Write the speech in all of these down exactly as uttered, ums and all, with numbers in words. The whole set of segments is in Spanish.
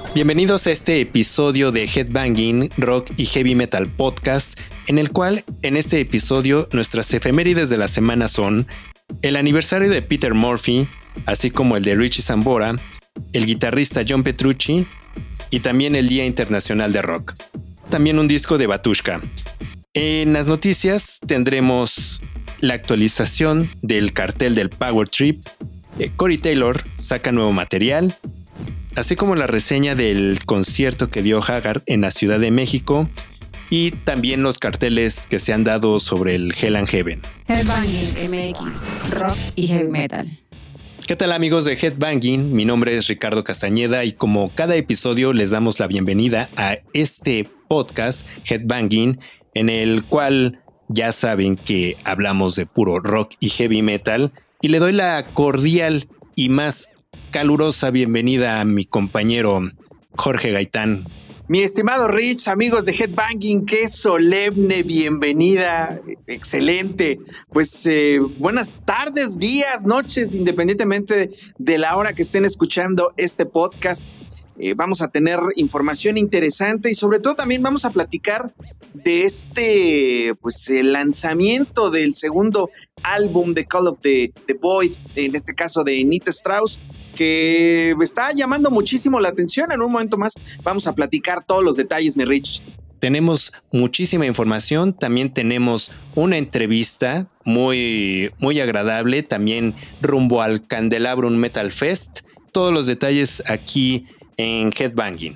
Bienvenidos a este episodio de Headbanging Rock y Heavy Metal Podcast, en el cual en este episodio nuestras efemérides de la semana son el aniversario de Peter Murphy, así como el de Richie Sambora, el guitarrista John Petrucci y también el Día Internacional de Rock. También un disco de Batushka. En las noticias tendremos la actualización del cartel del Power Trip, Corey Taylor saca nuevo material, así como la reseña del concierto que dio Haggard en la Ciudad de México y también los carteles que se han dado sobre el Hell and Heaven. Headbanging M X, rock y heavy metal. ¿Qué tal, amigos de Headbanging? Mi nombre es Ricardo Castañeda y como cada episodio les damos la bienvenida a este podcast Headbanging, en el cual ya saben que hablamos de puro rock y heavy metal, y le doy la cordial y más calurosa bienvenida a mi compañero Jorge Gaitán. Mi estimado Rich, amigos de Headbanging, qué solemne bienvenida, excelente. Pues eh, buenas tardes, días, noches, independientemente de la hora que estén escuchando este podcast. Eh, vamos a tener información interesante y sobre todo también vamos a platicar de este, pues el lanzamiento del segundo álbum de Call of the, the Void, en este caso de Nita Strauss, que está llamando muchísimo la atención. En un momento más vamos a platicar todos los detalles, mi Rich. Tenemos muchísima información, también tenemos una entrevista muy, muy agradable, también rumbo al Candelabrum Metal Fest. Todos los detalles aquí en Headbanging.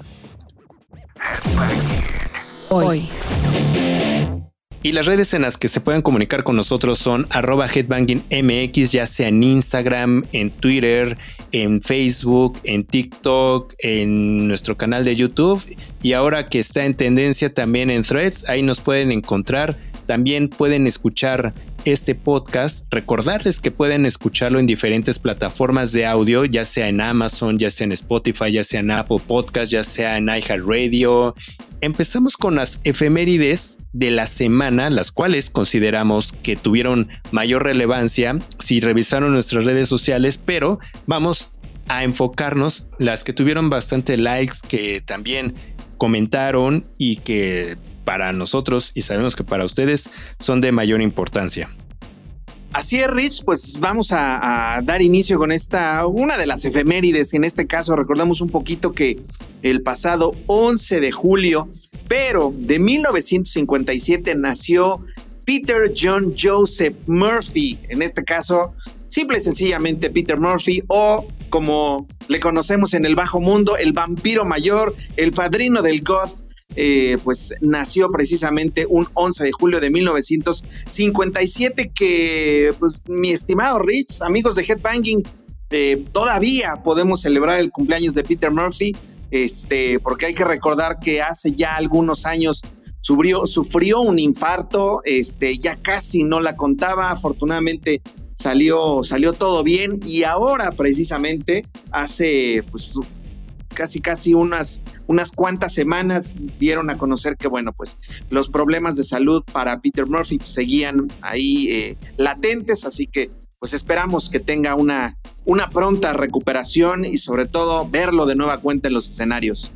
Hoy. Y las redes en las que se pueden comunicar con nosotros son arroba headbangingmx, ya sea en Instagram, en Twitter, en Facebook, en TikTok, en nuestro canal de YouTube y ahora que está en tendencia también en Threads, ahí nos pueden encontrar. También pueden escuchar este podcast, recordarles que pueden escucharlo en diferentes plataformas de audio, ya sea en Amazon, ya sea en Spotify, ya sea en Apple Podcast, ya sea en iHeartRadio. Empezamos con las efemérides de la semana, las cuales consideramos que tuvieron mayor relevancia si revisaron nuestras redes sociales, pero vamos a enfocarnos las que tuvieron bastante likes, que también comentaron y que para nosotros, y sabemos que para ustedes, son de mayor importancia. Así es, Rich, pues vamos a, a dar inicio con esta, una de las efemérides. En este caso recordamos un poquito que el pasado once de julio, pero de mil novecientos cincuenta y siete, nació Peter John Joseph Murphy. En este caso, simple y sencillamente Peter Murphy, o como le conocemos en el bajo mundo, el vampiro mayor, el padrino del goth. Eh, pues nació precisamente un once de julio de mil novecientos cincuenta y siete, que pues mi estimado Rich, amigos de Headbanging, eh, todavía podemos celebrar el cumpleaños de Peter Murphy, este, porque hay que recordar que hace ya algunos años sufrió, sufrió un infarto, este, ya casi no la contaba, afortunadamente salió, salió todo bien y ahora precisamente hace pues casi casi unas, unas cuantas semanas dieron a conocer que bueno, pues los problemas de salud para Peter Murphy seguían ahí eh, latentes, así que pues esperamos que tenga una, una pronta recuperación y sobre todo verlo de nueva cuenta en los escenarios.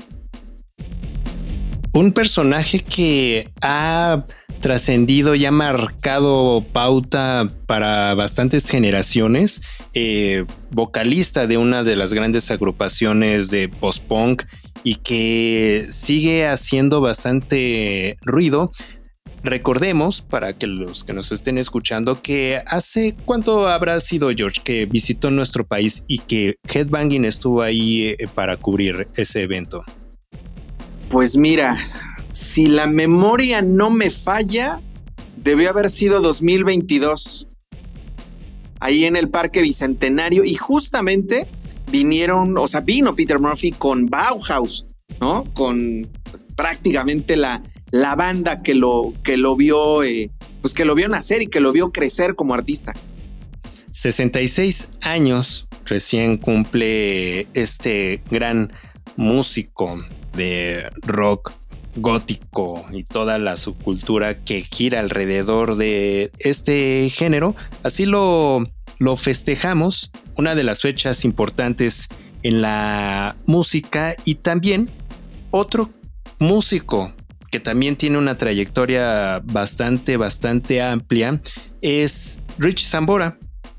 Un personaje que ha trascendido y ha marcado pauta para bastantes generaciones, eh, vocalista de una de las grandes agrupaciones de post-punk y que sigue haciendo bastante ruido. Recordemos, para que los que nos estén escuchando, que hace cuánto habrá sido, George, que visitó nuestro país y que Headbanging estuvo ahí eh, para cubrir ese evento. Pues mira, si la memoria no me falla, debió haber sido dos mil veintidós, ahí en el Parque Bicentenario, y justamente vinieron, o sea, vino Peter Murphy con Bauhaus, ¿no? Con pues, prácticamente la, la banda que lo, que lo vio, eh, pues que lo vio nacer y que lo vio crecer como artista. sesenta y seis años recién cumple este gran músico de rock gótico y toda la subcultura que gira alrededor de este género. Así lo, lo festejamos. Una de las fechas importantes en la música, y también otro músico que también tiene una trayectoria bastante, bastante amplia es Richie Sambora,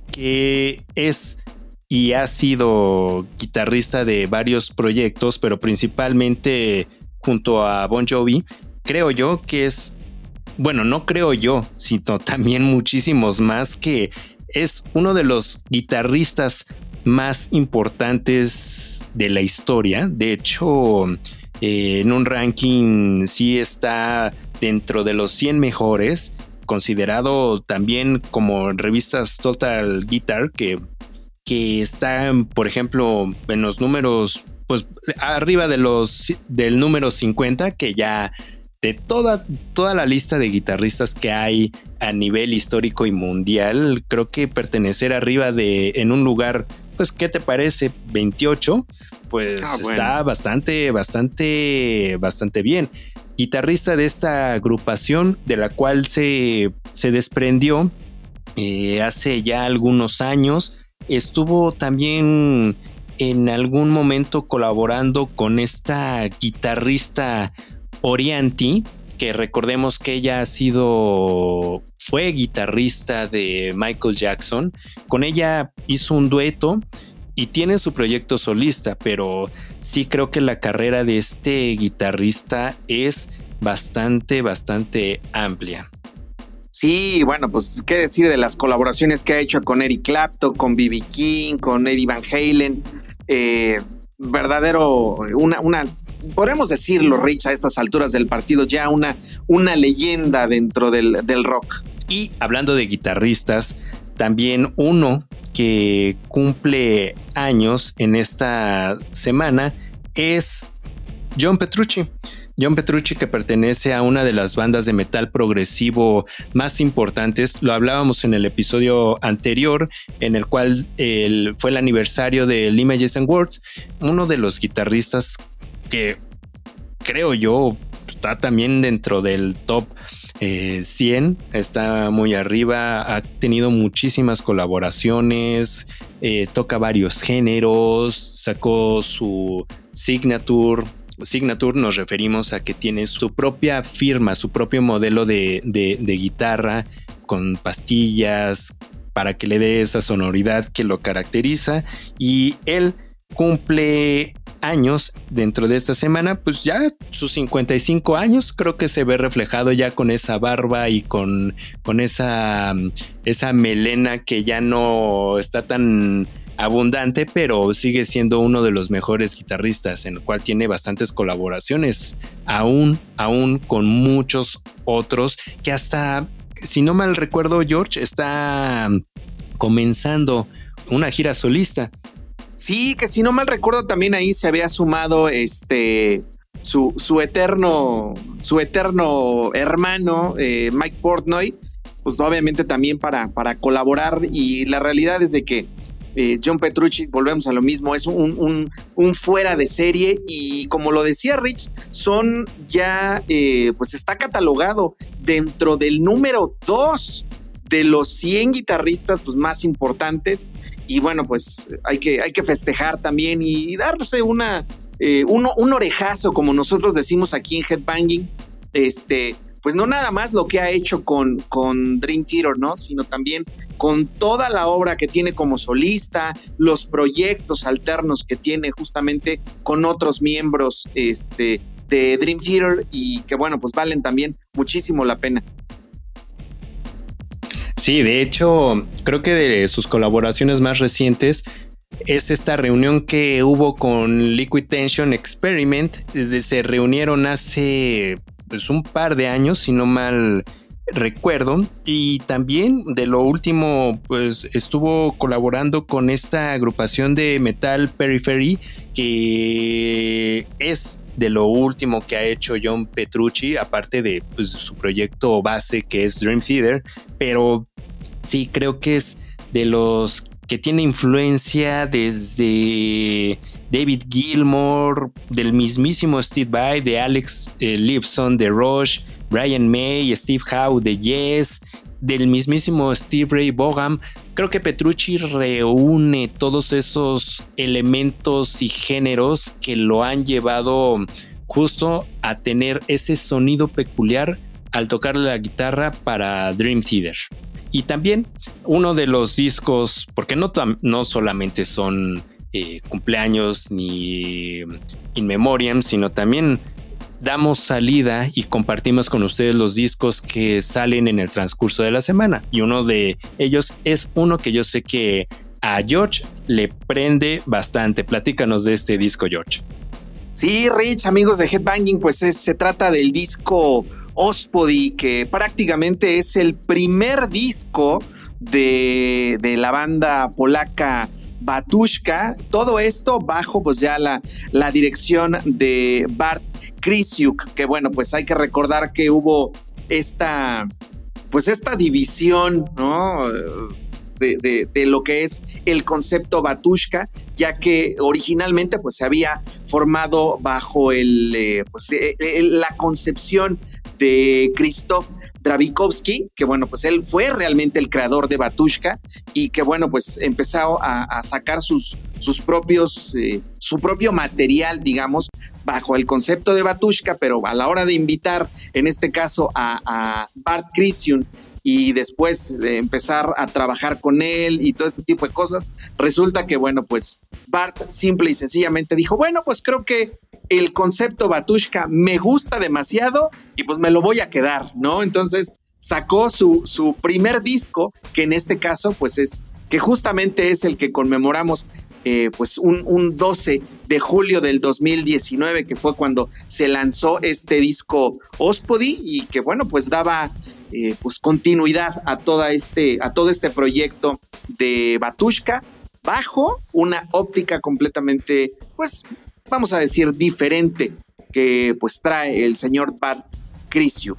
que es y ha sido guitarrista de varios proyectos, pero principalmente junto a Bon Jovi. Creo yo que es, bueno, no creo yo, sino también muchísimos más, que es uno de los guitarristas más importantes de la historia. De hecho, eh, en un ranking sí está dentro de los cien mejores, considerado también como revistas Total Guitar, que, que está, por ejemplo, en los números, pues arriba de los del número cincuenta, que ya de toda, toda la lista de guitarristas que hay a nivel histórico y mundial, creo que pertenecer arriba de, en un lugar, pues, ¿qué te parece? veintiocho, pues ah, bueno. Está bastante, bastante, bastante bien. Guitarrista de esta agrupación, de la cual se, se desprendió eh, hace ya algunos años. Estuvo también en algún momento colaborando con esta guitarrista Orianti, que recordemos que ella ha sido, fue guitarrista de Michael Jackson. Con ella hizo un dueto y tiene su proyecto solista, pero sí creo que la carrera de este guitarrista es bastante, bastante amplia. Sí, bueno, pues qué decir de las colaboraciones que ha hecho con Eric Clapton, con B B King, con Eddie Van Halen. Eh, verdadero, una, una, podemos decirlo, Rich, a estas alturas del partido, ya una, una leyenda dentro del, del rock. Y hablando de guitarristas, también uno que cumple años en esta semana es John Petrucci. John Petrucci, que pertenece a una de las bandas de metal progresivo más importantes. Lo hablábamos en el episodio anterior, en el cual el, fue el aniversario del Images and Words. Uno de los guitarristas que creo yo está también dentro del top eh, cien, está muy arriba, ha tenido muchísimas colaboraciones, eh, toca varios géneros, sacó su Signature. Signature nos referimos a que tiene su propia firma, su propio modelo de, de, de guitarra con pastillas para que le dé esa sonoridad que lo caracteriza, y él cumple años dentro de esta semana, pues ya sus cincuenta y cinco años, creo que se ve reflejado ya con esa barba y con, con esa, esa melena que ya no está tan abundante, pero sigue siendo uno de los mejores guitarristas, en el cual tiene bastantes colaboraciones, aún, aún con muchos otros, que hasta, si no mal recuerdo, George, está comenzando una gira solista. Sí, que si no mal recuerdo también ahí se había sumado este su, su eterno su eterno hermano eh, Mike Portnoy, pues obviamente también para, para colaborar, y la realidad es de que eh, John Petrucci, volvemos a lo mismo, es un, un, un fuera de serie, y como lo decía Rich, son ya eh, pues está catalogado dentro del número dos de los cien guitarristas pues más importantes. Y bueno, pues hay que, hay que festejar también y darse una, eh, un, un orejazo, como nosotros decimos aquí en Headbanging. Este, pues no nada más lo que ha hecho con, con Dream Theater, ¿no? Sino también con toda la obra que tiene como solista, los proyectos alternos que tiene justamente con otros miembros este, de Dream Theater, y que bueno, pues valen también muchísimo la pena. Sí, de hecho, creo que de sus colaboraciones más recientes es esta reunión que hubo con Liquid Tension Experiment. Se reunieron hace pues, un par de años, si no mal recuerdo, y también de lo último, pues estuvo colaborando con esta agrupación de metal Periphery, que es de lo último que ha hecho John Petrucci, aparte de pues, su proyecto base, que es Dream Theater. Pero sí, creo que es de los que tiene influencia desde David Gilmour, del mismísimo Steve Vai, de Alex eh, Lifeson de Rush, Brian May, Steve Howe de Yes, del mismísimo Steve Ray Vaughan. Creo que Petrucci reúne todos esos elementos y géneros que lo han llevado justo a tener ese sonido peculiar al tocar la guitarra para Dream Theater. Y también uno de los discos, porque no, no solamente son eh, cumpleaños ni in memoriam, sino también damos salida y compartimos con ustedes los discos que salen en el transcurso de la semana. Y uno de ellos es uno que yo sé que a George le prende bastante. Platícanos de este disco, George. Sí, Rich, amigos de Headbanging, pues es, se trata del disco Ospody, que prácticamente es el primer disco de, de la banda polaca Batushka. Todo esto bajo pues ya la, la dirección de Bart Krysiuk, que bueno, pues hay que recordar que hubo esta, pues esta división, ¿no? De, de, de lo que es el concepto Batushka, ya que originalmente pues se había formado bajo el, eh, pues, el, la concepción de Krzysztof Drawickowski, que bueno, pues él fue realmente el creador de Batushka y que bueno, pues empezó a, a sacar sus, sus propios, eh, su propio material, digamos, bajo el concepto de Batushka, pero a la hora de invitar, en este caso, a, a Bart Krysiuk y después de empezar a trabajar con él y todo este tipo de cosas, resulta que bueno, pues Bart simple y sencillamente dijo, bueno, pues creo que el concepto Batushka me gusta demasiado y pues me lo voy a quedar, ¿no? Entonces sacó su, su primer disco, que en este caso pues es, que justamente es el que conmemoramos eh, pues un, un doce de julio del dos mil diecinueve, que fue cuando se lanzó este disco Ospody y que bueno, pues daba eh, pues continuidad a, toda este, a todo este proyecto de Batushka bajo una óptica completamente, pues vamos a decir, diferente que pues trae el señor Bart Krysiuk.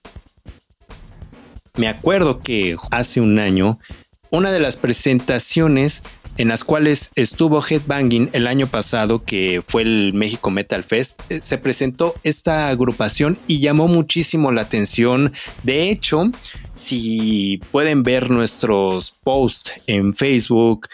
Me acuerdo que hace un año, una de las presentaciones en las cuales estuvo Headbanging el año pasado, que fue el México Metal Fest, se presentó esta agrupación y llamó muchísimo la atención. De hecho, si pueden ver nuestros posts en Facebook,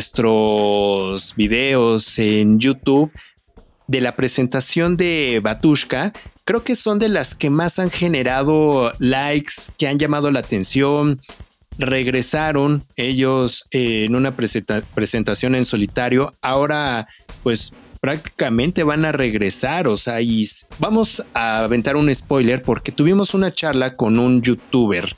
nuestros videos en YouTube, de la presentación de Batushka, creo que son de las que más han generado likes, que han llamado la atención. Regresaron ellos eh, en una presenta- presentación en solitario. Ahora, pues prácticamente van a regresar. O sea, y vamos a aventar un spoiler porque tuvimos una charla con un youtuber,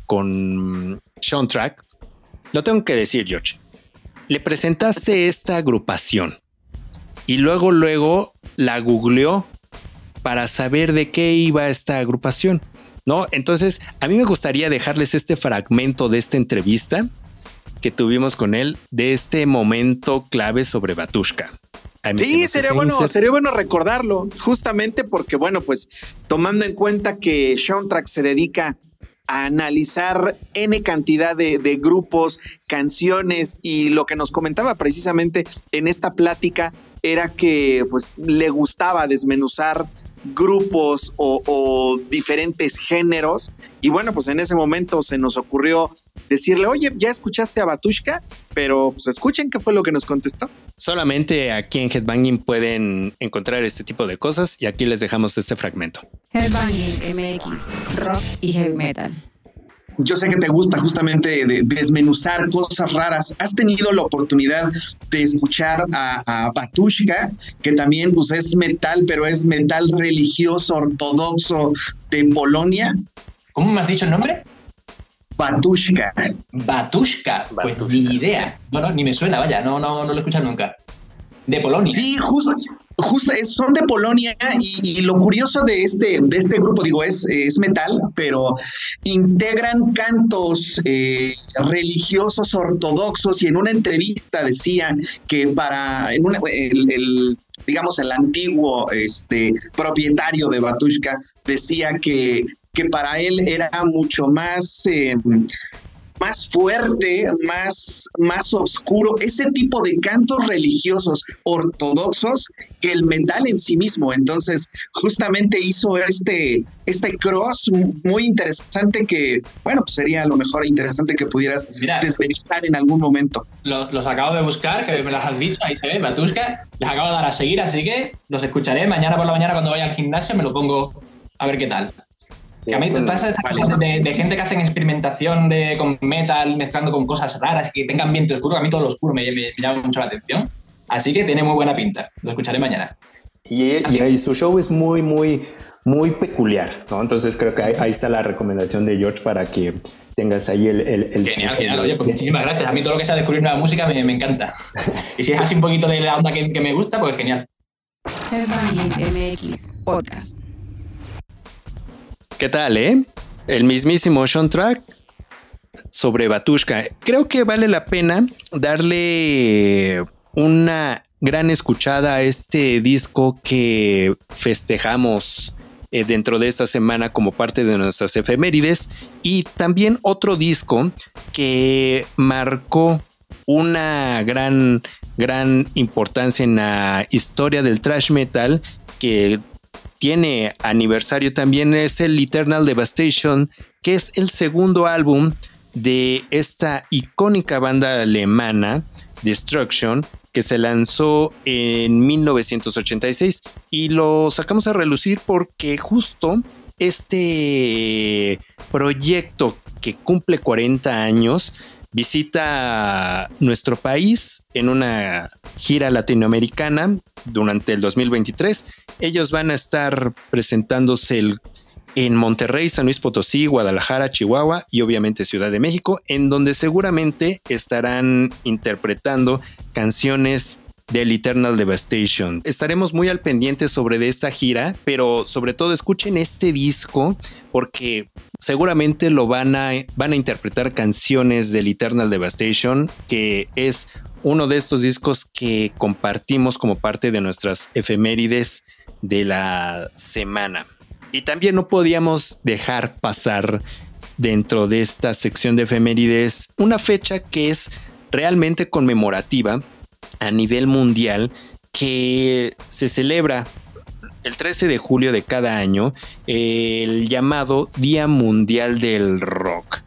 con Soundtrack. Lo tengo que decir, George. Le presentaste esta agrupación y luego, luego la googleó para saber de qué iba esta agrupación, ¿no? Entonces, a mí me gustaría dejarles este fragmento de esta entrevista que tuvimos con él, de este momento clave sobre Batushka. Sí, sería bueno, sería bueno recordarlo, justamente porque, bueno, pues tomando en cuenta que Soundtrack se dedica a analizar N cantidad de, de grupos, canciones, y lo que nos comentaba precisamente en esta plática era que pues le gustaba desmenuzar grupos o, o diferentes géneros, y bueno, pues en ese momento se nos ocurrió decirle, oye, ¿ya escuchaste a Batushka? Pero pues escuchen qué fue lo que nos contestó. Solamente aquí en Headbanging pueden encontrar este tipo de cosas y aquí les dejamos este fragmento. Headbanging M X, rock y heavy metal. Yo sé que te gusta justamente de desmenuzar cosas raras. ¿Has tenido la oportunidad de escuchar a, a Batushka, que también pues, es metal, pero es metal religioso ortodoxo de Polonia? ¿Cómo me has dicho el nombre? Batushka. Batushka, pues Batushka. Ni idea. No, no, ni me suena, vaya, no, no, no lo he escuchado nunca. De Polonia. Sí, justo. Justo son de Polonia y, y lo curioso de este, de este grupo, digo, es, es metal, pero integran cantos eh, religiosos ortodoxos, y en una entrevista decían que para en una, el, el, digamos, el antiguo este, propietario de Batushka decía que, que para él era mucho más... Eh, más fuerte, más, más oscuro, ese tipo de cantos religiosos ortodoxos que el metal en sí mismo. Entonces, justamente hizo este, este cross muy interesante que, bueno, pues sería a lo mejor interesante que pudieras Mira, desmenuzar en algún momento. Los, los acabo de buscar, que me las has dicho, ahí se ve, Batushka, les acabo de dar a seguir, así que los escucharé mañana por la mañana cuando vaya al gimnasio, me lo pongo a ver qué tal. Sí, que a mí me pasa de, de gente que hacen experimentación de, con metal, mezclando con cosas raras, que tengan ambiente oscuro. A mí todo lo oscuro me, me, me llama mucho la atención. Así que tiene muy buena pinta. Lo escucharé mañana. Y, y, y su show es muy, muy, muy peculiar, ¿no? Entonces creo que ahí, ahí está la recomendación de George para que tengas ahí el... el, el genial, genial. Oye, pues muchísimas gracias. A mí todo lo que sea descubrir nueva música me, me encanta. Y si es así un poquito de la onda que, que me gusta, pues genial. Headbanging M X Podcast. ¿Qué tal, eh? El mismísimo soundtrack sobre Batushka. Creo que vale la pena darle una gran escuchada a este disco que festejamos eh, dentro de esta semana como parte de nuestras efemérides, y también otro disco que marcó una gran, gran importancia en la historia del thrash metal, que tiene aniversario también, es el Eternal Devastation, que es el segundo álbum de esta icónica banda alemana Destruction, que se lanzó en mil novecientos ochenta y seis, y lo sacamos a relucir porque justo este proyecto que cumple cuarenta años visita nuestro país en una gira latinoamericana durante el dos mil veintitrés. Ellos van a estar presentándose el, en Monterrey, San Luis Potosí, Guadalajara, Chihuahua y obviamente Ciudad de México, en donde seguramente estarán interpretando canciones del Eternal Devastation. Estaremos muy al pendiente sobre de esta gira, pero sobre todo escuchen este disco porque seguramente lo van a, van a interpretar canciones del Eternal Devastation, que es uno de estos discos que compartimos como parte de nuestras efemérides de la semana. Y también no podíamos dejar pasar dentro de esta sección de efemérides una fecha que es realmente conmemorativa a nivel mundial, que se celebra el trece de julio de cada año, el llamado Día Mundial del Rock.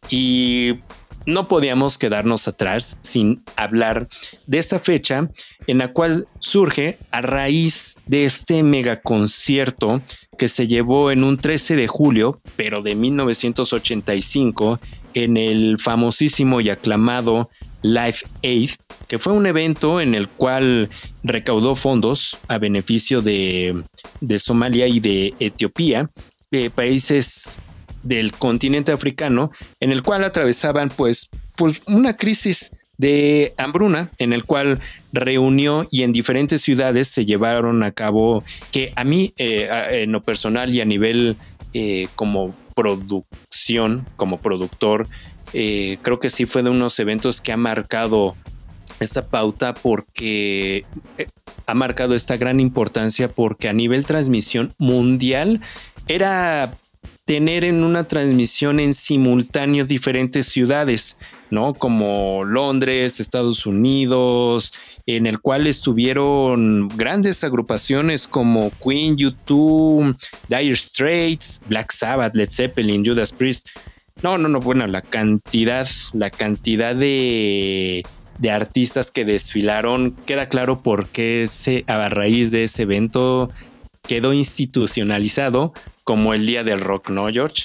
Y no podíamos quedarnos atrás sin hablar de esta fecha, en la cual surge a raíz de este megaconcierto que se llevó en un trece de julio, pero de mil novecientos ochenta y cinco, en el famosísimo y aclamado Live Aid, que fue un evento en el cual recaudó fondos a beneficio de, de Somalia y de Etiopía, eh, países del continente africano, en el cual atravesaban pues, pues una crisis de hambruna, en el cual reunió y en diferentes ciudades se llevaron a cabo, que a mí eh, en lo personal y a nivel eh, como producción, como productor, eh, creo que sí fue de unos eventos que ha marcado esta pauta, porque eh, ha marcado esta gran importancia, porque a nivel transmisión mundial era tener en una transmisión en simultáneo diferentes ciudades, ¿no? Como Londres, Estados Unidos, en el cual estuvieron grandes agrupaciones como Queen, U dos, Dire Straits, Black Sabbath, Led Zeppelin, Judas Priest. No, no, no, bueno, la cantidad, la cantidad de, de artistas que desfilaron, queda claro por qué ese, a raíz de ese evento quedó institucionalizado como el Día del Rock, ¿no, George?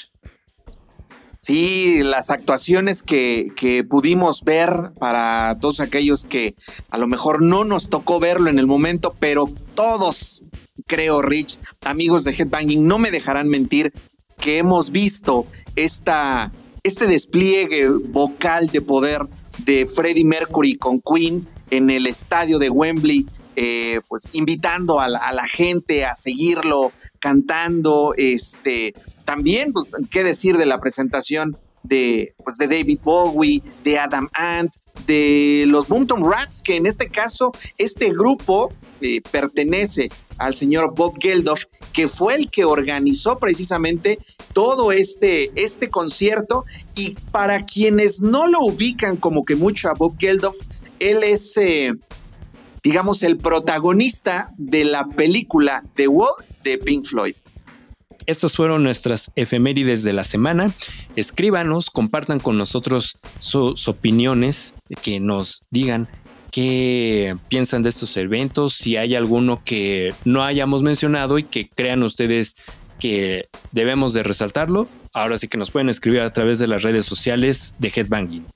Sí, las actuaciones que, que pudimos ver, para todos aquellos que a lo mejor no nos tocó verlo en el momento, pero todos, creo, Rich, amigos de Headbanging, no me dejarán mentir, que hemos visto esta, este despliegue vocal de poder de Freddie Mercury con Queen en el estadio de Wembley, eh, pues invitando a la, a la gente a seguirlo cantando. Este, también, pues, qué decir de la presentación de, pues, de David Bowie, de Adam Ant, de los Boomtown Rats, que en este caso, este grupo eh, pertenece al señor Bob Geldof, que fue el que organizó precisamente todo este, este concierto. Y para quienes no lo ubican como que mucho a Bob Geldof, él es, eh, digamos, el protagonista de la película The Wall de Pink Floyd. Estas fueron nuestras efemérides de la semana. Escríbanos, compartan con nosotros sus opiniones, que nos digan qué piensan de estos eventos, si hay alguno que no hayamos mencionado y que crean ustedes que debemos de resaltarlo. Ahora sí que nos pueden escribir a través de las redes sociales de Headbanging.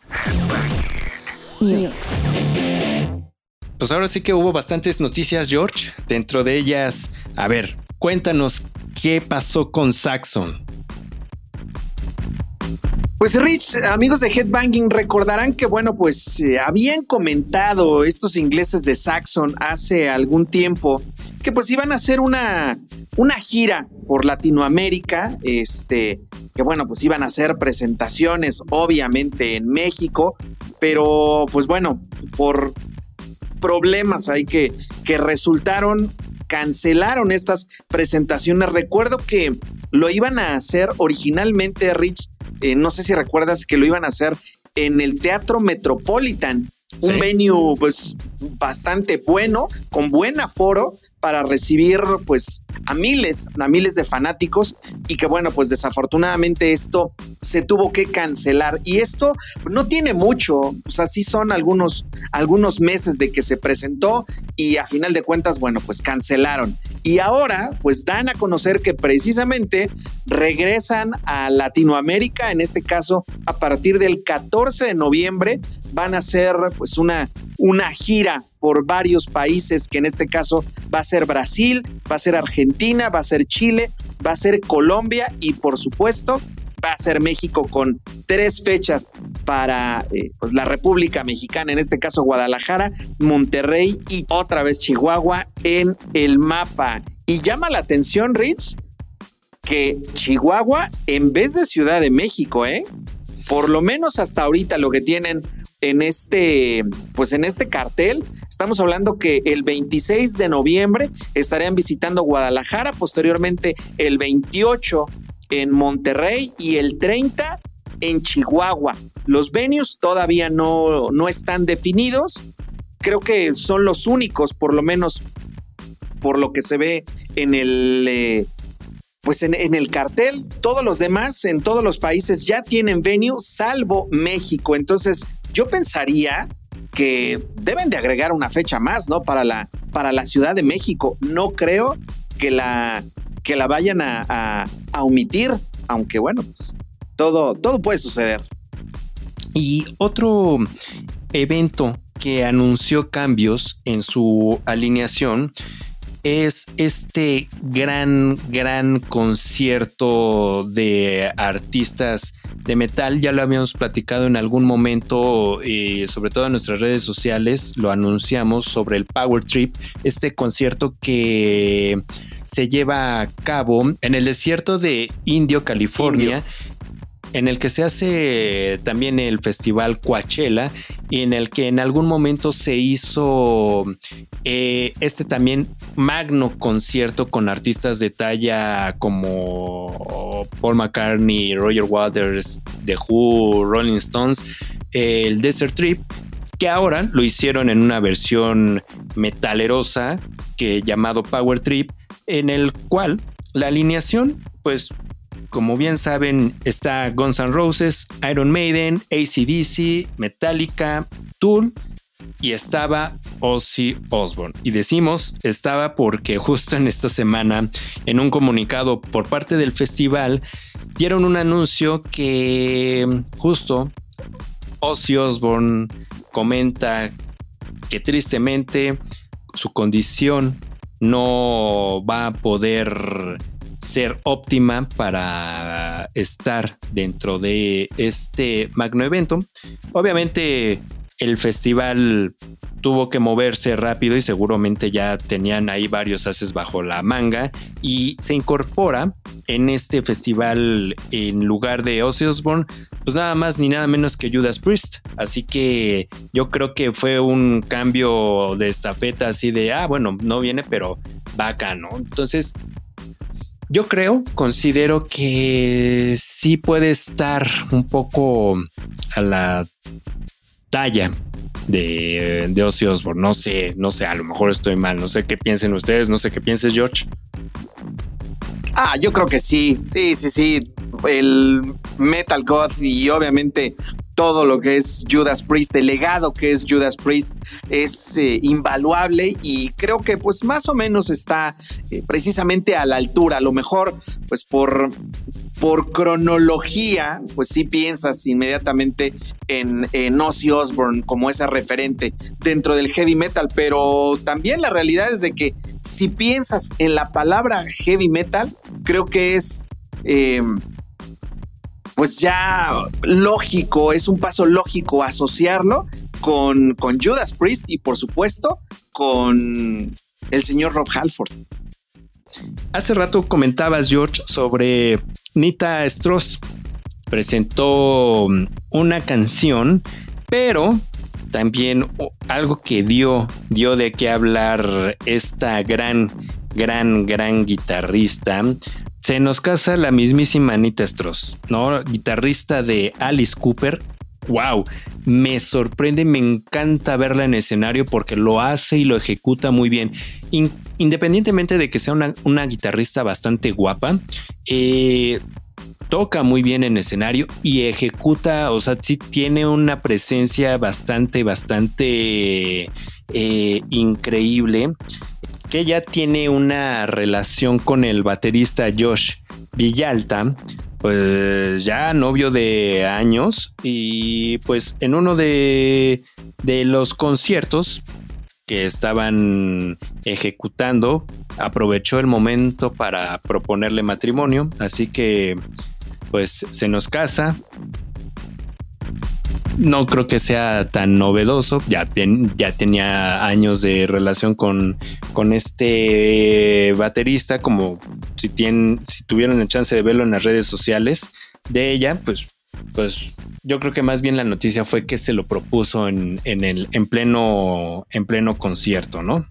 News. Pues ahora sí que hubo bastantes noticias, George. Dentro de ellas, a ver, cuéntanos qué pasó con Saxon. Pues Rich, amigos de Headbanging, recordarán que, bueno, pues eh, habían comentado estos ingleses de Saxon hace algún tiempo que pues iban a hacer una, una gira por Latinoamérica, este, que bueno, pues iban a hacer presentaciones obviamente en México, pero pues bueno, por problemas ahí que, que resultaron, cancelaron estas presentaciones. Recuerdo que lo iban a hacer originalmente, Rich, eh, no sé si recuerdas que lo iban a hacer en el Teatro Metropolitan, un sí. venue pues bastante bueno, con buen aforo para recibir pues a miles, a miles de fanáticos, y que bueno, pues desafortunadamente esto se tuvo que cancelar. Y esto no tiene mucho, o sea, sí son algunos, algunos meses de que se presentó y a final de cuentas, bueno, pues cancelaron. Y ahora pues dan a conocer que precisamente regresan a Latinoamérica, en este caso a partir del catorce de noviembre van a hacer pues una, una gira por varios países, que en este caso va a ser Brasil, va a ser Argentina, va a ser Chile, va a ser Colombia y por supuesto va a ser México, con tres fechas para eh, pues la República Mexicana, en este caso Guadalajara, Monterrey y otra vez Chihuahua en el mapa. Y llama la atención, Rich, que Chihuahua en vez de Ciudad de México, ¿eh? Por lo menos hasta ahorita lo que tienen en este, pues en este cartel, estamos hablando que el veintiséis de noviembre estarían visitando Guadalajara, posteriormente el veintiocho en Monterrey y el treinta en Chihuahua. Los venues todavía no, no están definidos, creo que son los únicos, por lo menos por lo que se ve en el... Eh, Pues en, en el cartel. Todos los demás en todos los países ya tienen venue, salvo México. Entonces yo pensaría que deben de agregar una fecha más, ¿no? Para la, para la Ciudad de México. No creo que la, que la vayan a, a, a omitir, aunque bueno, pues todo, todo puede suceder. Y otro evento que anunció cambios en su alineación es este gran, gran concierto de artistas de metal. Ya lo habíamos platicado en algún momento, eh, sobre todo en nuestras redes sociales, lo anunciamos sobre el Power Trip, este concierto que se lleva a cabo en el desierto de Indio, California, Indio. En el que se hace también el festival Coachella y en el que en algún momento se hizo eh, este también magno concierto con artistas de talla como Paul McCartney, Roger Waters, The Who, Rolling Stones, eh, el Desert Trip, que ahora lo hicieron en una versión metalerosa que llamado Power Trip, en el cual la alineación, pues como bien saben, está Guns N' Roses, Iron Maiden, A C D C, Metallica, Tool y estaba Ozzy Osbourne. Y decimos estaba porque justo en esta semana, en un comunicado por parte del festival, dieron un anuncio que justo Ozzy Osbourne comenta que tristemente su condición no va a poder ser óptima para estar dentro de este magno evento. Obviamente el festival tuvo que moverse rápido y seguramente ya tenían ahí varios ases bajo la manga y se incorpora en este festival en lugar de Ozzy Osbourne pues nada más ni nada menos que Judas Priest. Así que yo creo que fue un cambio de estafeta así de, ah, bueno, no viene, pero vaca, ¿no? Entonces, yo creo, considero que sí puede estar un poco a la talla de, de Ozzy Osbourne. No sé, no sé, a lo mejor estoy mal, no sé qué piensen ustedes, no sé qué pienses, George. Ah, yo creo que sí, sí, sí, sí. El Metal God y obviamente todo lo que es Judas Priest, el legado que es Judas Priest es eh, invaluable y creo que pues más o menos está eh, precisamente a la altura. A lo mejor pues por, por cronología pues sí piensas inmediatamente en, en Ozzy Osbourne como ese referente dentro del heavy metal, pero también la realidad es de que si piensas en la palabra heavy metal, creo que es... Eh, pues ya lógico, es un paso lógico asociarlo con, con Judas Priest y por supuesto con el señor Rob Halford. Hace rato comentabas, George, sobre Nita Strauss. Presentó una canción, pero también algo que dio, dio de qué hablar esta gran, gran, gran guitarrista. Se nos casa la mismísima Nita Strauss, ¿no? Guitarrista de Alice Cooper. Wow, me sorprende, me encanta verla en escenario porque lo hace y lo ejecuta muy bien. In- independientemente de que sea una, una guitarrista bastante guapa, eh, toca muy bien en escenario y ejecuta, o sea, sí tiene una presencia bastante, bastante eh, increíble. Que ella tiene una relación con el baterista Josh Villalta, pues ya novio de años, y pues en uno de, de los conciertos que estaban ejecutando aprovechó el momento para proponerle matrimonio, así que pues se nos casa. No creo que sea tan novedoso. Ya, ten, ya tenía años de relación con, con este baterista. Como si, tienen, si tuvieron la chance de verlo en las redes sociales de ella, pues, pues yo creo que más bien la noticia fue que se lo propuso en, en, el, en, pleno, en pleno concierto, ¿no?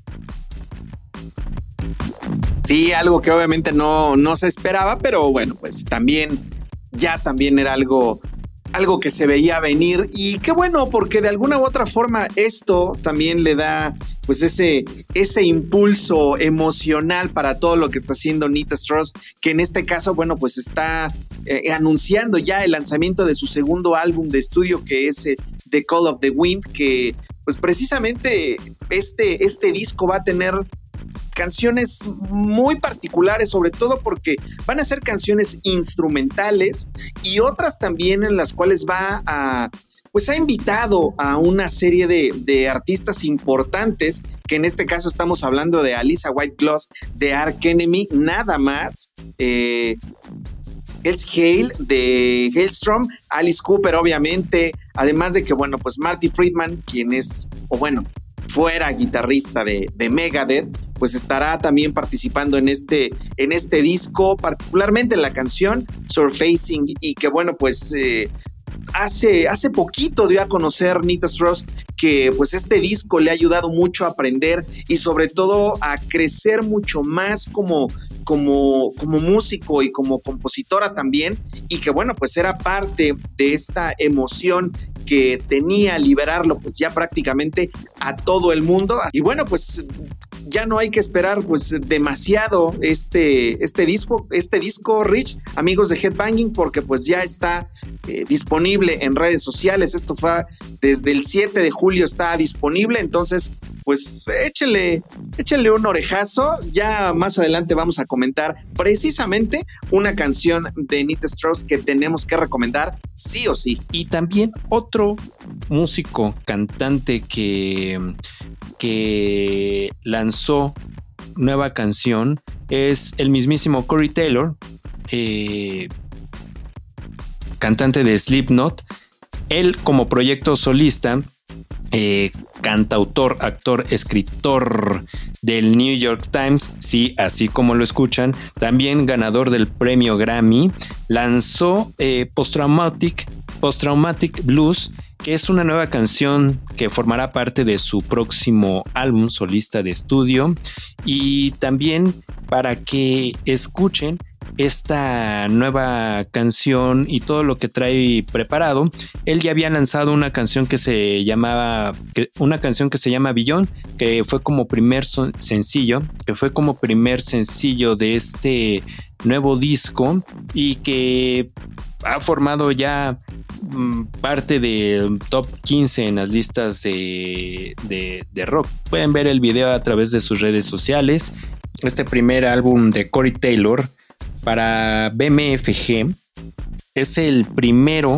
Sí, algo que obviamente no, no se esperaba, pero bueno, pues también ya también era algo... algo que se veía venir y qué bueno porque de alguna u otra forma esto también le da pues ese, ese impulso emocional para todo lo que está haciendo Nita Strauss, que en este caso bueno pues está eh, anunciando ya el lanzamiento de su segundo álbum de estudio que es eh, The Call of the Wind, que pues precisamente este, este disco va a tener canciones muy particulares, sobre todo porque van a ser canciones instrumentales y otras también en las cuales va a, pues ha invitado a una serie de, de artistas importantes, que en este caso estamos hablando de Alissa White-Gloss de Arch Enemy, nada más, eh, Elsie Hale de Hailstorm, Alice Cooper obviamente, además de que bueno, pues Marty Friedman, quien es, o bueno, fuera guitarrista de, de Megadeth, pues estará también participando en este, en este disco, particularmente en la canción Surfacing, y que bueno, pues eh, hace, hace poquito dio a conocer Nita Strauss que pues este disco le ha ayudado mucho a aprender y sobre todo a crecer mucho más como, como, como músico y como compositora también, y que bueno, pues era parte de esta emoción que tenía liberarlo pues ya prácticamente a todo el mundo. Y bueno, pues ya no hay que esperar pues demasiado este, este disco, este disco, Rich, amigos de Headbanging, porque pues ya está eh, disponible en redes sociales. Esto fue desde el siete de julio, está disponible, entonces pues échenle, échenle un orejazo. Ya más adelante vamos a comentar precisamente una canción de Nita Strauss que tenemos que recomendar sí o sí. Y también otro músico, cantante que, que lanzó nueva canción es el mismísimo Corey Taylor, eh, cantante de Slipknot. Él como proyecto solista, eh, cantautor, actor, escritor del New York Times, sí, así como lo escuchan, también ganador del premio Grammy, lanzó eh, Post-Traumatic, Post-Traumatic Blues, que es una nueva canción que formará parte de su próximo álbum solista de estudio, y también para que escuchen esta nueva canción y todo lo que trae preparado. Él ya había lanzado una canción que se llamaba una canción que se llama Billón, que fue como primer son, sencillo que fue como primer sencillo de este nuevo disco, y que ha formado ya mm, parte del top quince en las listas de, de, de rock. Pueden ver el video a través de sus redes sociales. Este primer álbum de Corey Taylor para B M F G es el primero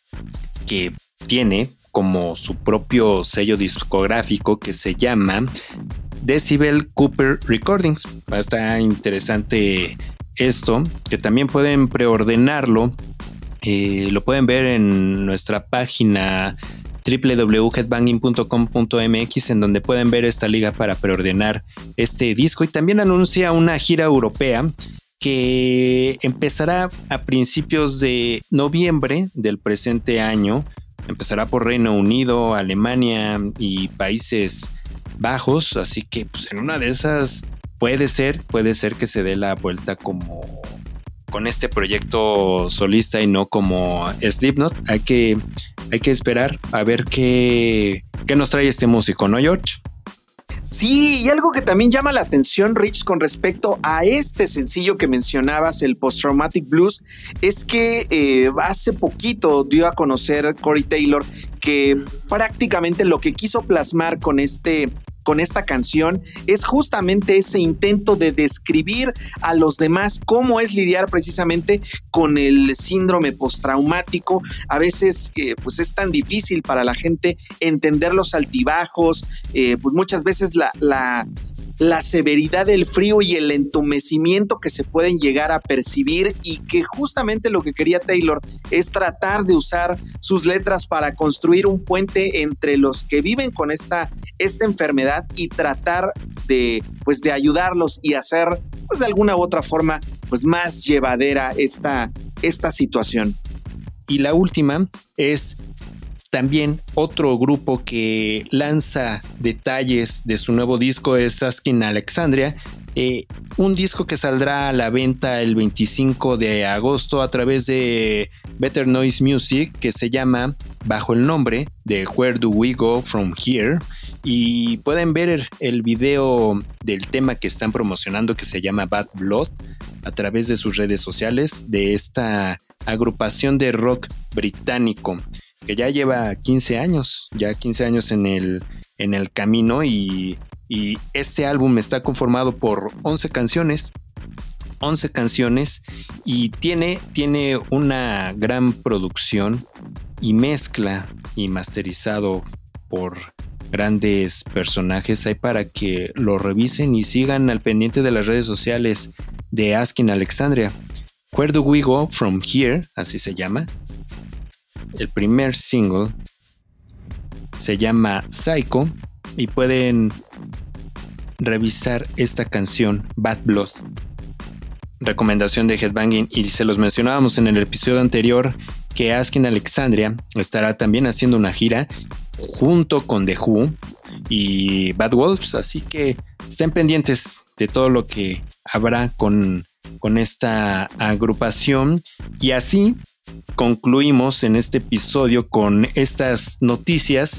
que tiene como su propio sello discográfico, que se llama Decibel Cooper Recordings. Está interesante esto, que también pueden preordenarlo. Eh, lo pueden ver en nuestra página doble u doble u doble u punto headbanging punto com punto m x, en donde pueden ver esta liga para preordenar este disco. Y también anuncia una gira europea que empezará a principios de noviembre del presente año. Empezará por Reino Unido, Alemania y Países Bajos, así que pues, en una de esas puede ser, puede ser que se dé la vuelta como con este proyecto solista y no como Slipknot. Hay que, hay que esperar a ver qué, qué nos trae este músico, ¿no, George? Sí, y algo que también llama la atención, Rich, con respecto a este sencillo que mencionabas, el Post Traumatic Blues, es que eh, hace poquito dio a conocer Corey Taylor que prácticamente lo que quiso plasmar con este con esta canción es justamente ese intento de describir a los demás cómo es lidiar precisamente con el síndrome postraumático. A veces eh, pues es tan difícil para la gente entender los altibajos, eh, pues muchas veces la, la, la severidad del frío y el entumecimiento que se pueden llegar a percibir, y que justamente lo que quería Taylor es tratar de usar sus letras para construir un puente entre los que viven con esta, esta enfermedad y tratar de, pues, de ayudarlos y hacer pues, de alguna u otra forma pues, más llevadera esta, esta situación. Y la última es también otro grupo que lanza detalles de su nuevo disco, es Asking Alexandria. Eh, un disco que saldrá a la venta el veinticinco de agosto a través de Better Noise Music, que se llama bajo el nombre de Where Do We Go From Here, y pueden ver el video del tema que están promocionando, que se llama Bad Blood, a través de sus redes sociales, de esta agrupación de rock británico que ya lleva quince años, ya quince años en el, en el camino, y Y este álbum está conformado por once canciones, once canciones, y tiene, tiene una gran producción y mezcla y masterizado por grandes personajes. Hay para que lo revisen y sigan al pendiente de las redes sociales de Asking Alexandria. Where Do We Go From Here, así se llama. El primer single se llama Psycho, y pueden revisar esta canción Bad Blood, recomendación de Headbanging. Y se los mencionábamos en el episodio anterior que Asking Alexandria estará también haciendo una gira junto con The Who y Bad Wolves, así que estén pendientes de todo lo que habrá con, con esta agrupación. Y así concluimos en este episodio con estas noticias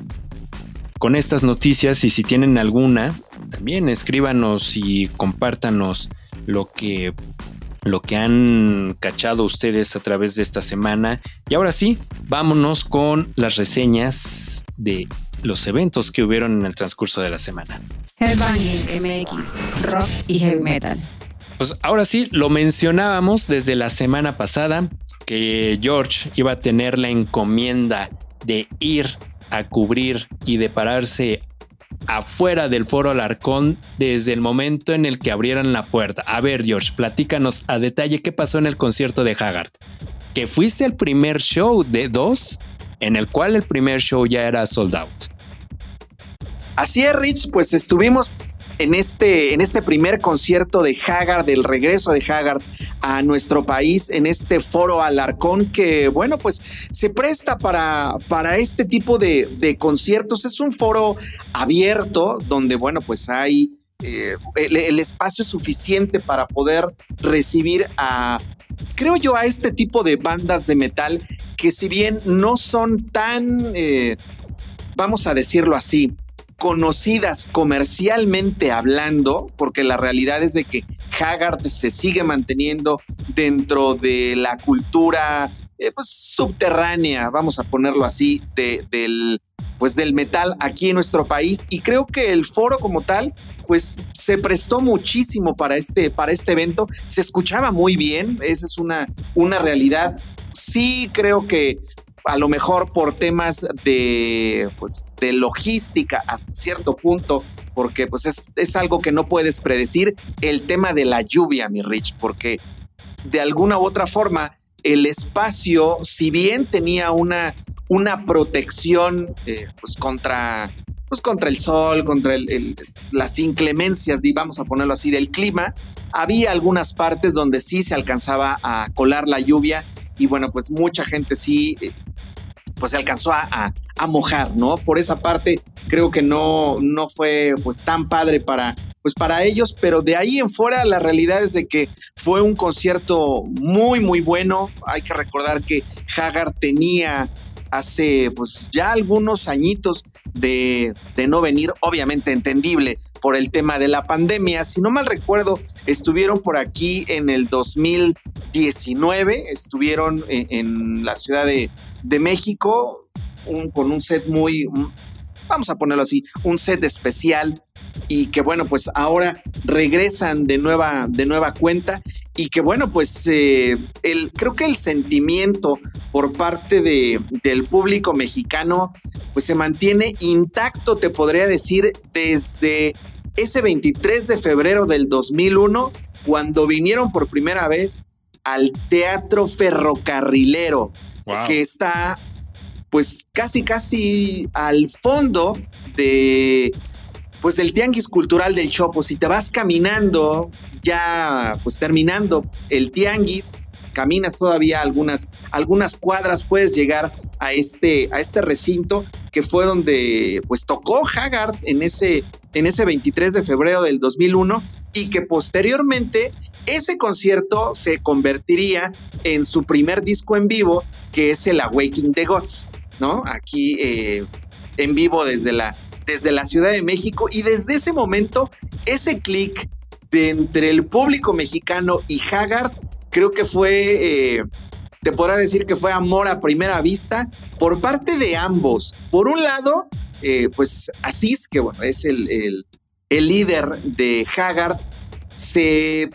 con estas noticias y si tienen alguna, también escríbanos y compártanos lo que, lo que han cachado ustedes a través de esta semana. Y ahora sí, vámonos con las reseñas de los eventos que hubieron en el transcurso de la semana. Headbanging M X, rock y heavy metal. Pues ahora sí, lo mencionábamos desde la semana pasada, que George iba a tener la encomienda de ir a cubrir y de pararse afuera del Foro Alarcón desde el momento en el que abrieran la puerta. A ver, George, platícanos a detalle qué pasó en el concierto de Haggard. Que fuiste al primer show de dos, en el cual el primer show ya era sold out. Así es, Rich, pues estuvimos en este, en este primer concierto de Haggard, del regreso de Haggard a nuestro país en este foro Alarcón que, bueno, pues se presta para, para este tipo de, de conciertos. Es un foro abierto donde, bueno, pues hay eh, el, el espacio suficiente para poder recibir a, creo yo, a este tipo de bandas de metal que, si bien no son tan, eh, vamos a decirlo así, conocidas comercialmente hablando, porque la realidad es de que Haggard se sigue manteniendo dentro de la cultura eh, pues, subterránea, vamos a ponerlo así, de, del, pues, del metal aquí en nuestro país, y creo que el foro como tal pues se prestó muchísimo para este, para este evento. Se escuchaba muy bien, esa es una, una realidad. Sí creo que a lo mejor por temas de, pues, de logística hasta cierto punto, porque pues es, es algo que no puedes predecir, el tema de la lluvia, mi Rich, porque de alguna u otra forma el espacio, si bien tenía una, una protección eh, pues contra, pues contra el sol, contra el, el, las inclemencias, vamos a ponerlo así, del clima, había algunas partes donde sí se alcanzaba a colar la lluvia. Y bueno, pues mucha gente sí, pues se alcanzó a, a, a mojar, ¿no? Por esa parte creo que no, no fue pues tan padre para, pues para ellos, pero de ahí en fuera la realidad es de que fue un concierto muy, muy bueno. Hay que recordar que Haggard tenía hace pues ya algunos añitos de, de no venir, obviamente entendible por el tema de la pandemia. Si no mal recuerdo, estuvieron por aquí en el dos mil diecinueve, estuvieron en, en la Ciudad de, de México un, con un set muy, vamos a ponerlo así, un set especial, y que bueno, pues ahora regresan de nueva, de nueva cuenta, y que bueno, pues eh, el, creo que el sentimiento por parte de, del público mexicano pues se mantiene intacto, te podría decir, desde ese veintitrés de febrero del dos mil uno, cuando vinieron por primera vez al Teatro Ferrocarrilero, wow, que está pues casi casi al fondo de pues del Tianguis Cultural del Chopo. Si te vas caminando, ya pues terminando el Tianguis, caminas todavía algunas, algunas cuadras, puedes llegar a este, a este recinto que fue donde pues tocó Haggard en ese, en ese veintitrés de febrero del dos mil uno, y que posteriormente ese concierto se convertiría en su primer disco en vivo, que es el Awakening the Gods, ¿no? Aquí eh, en vivo desde la, desde la Ciudad de México, y desde ese momento ese clic de entre el público mexicano y Haggard creo que fue, eh, te podrá decir que fue amor a primera vista por parte de ambos. Por un lado, eh, pues Aziz, que bueno, es el, el, el líder de Haggard, se,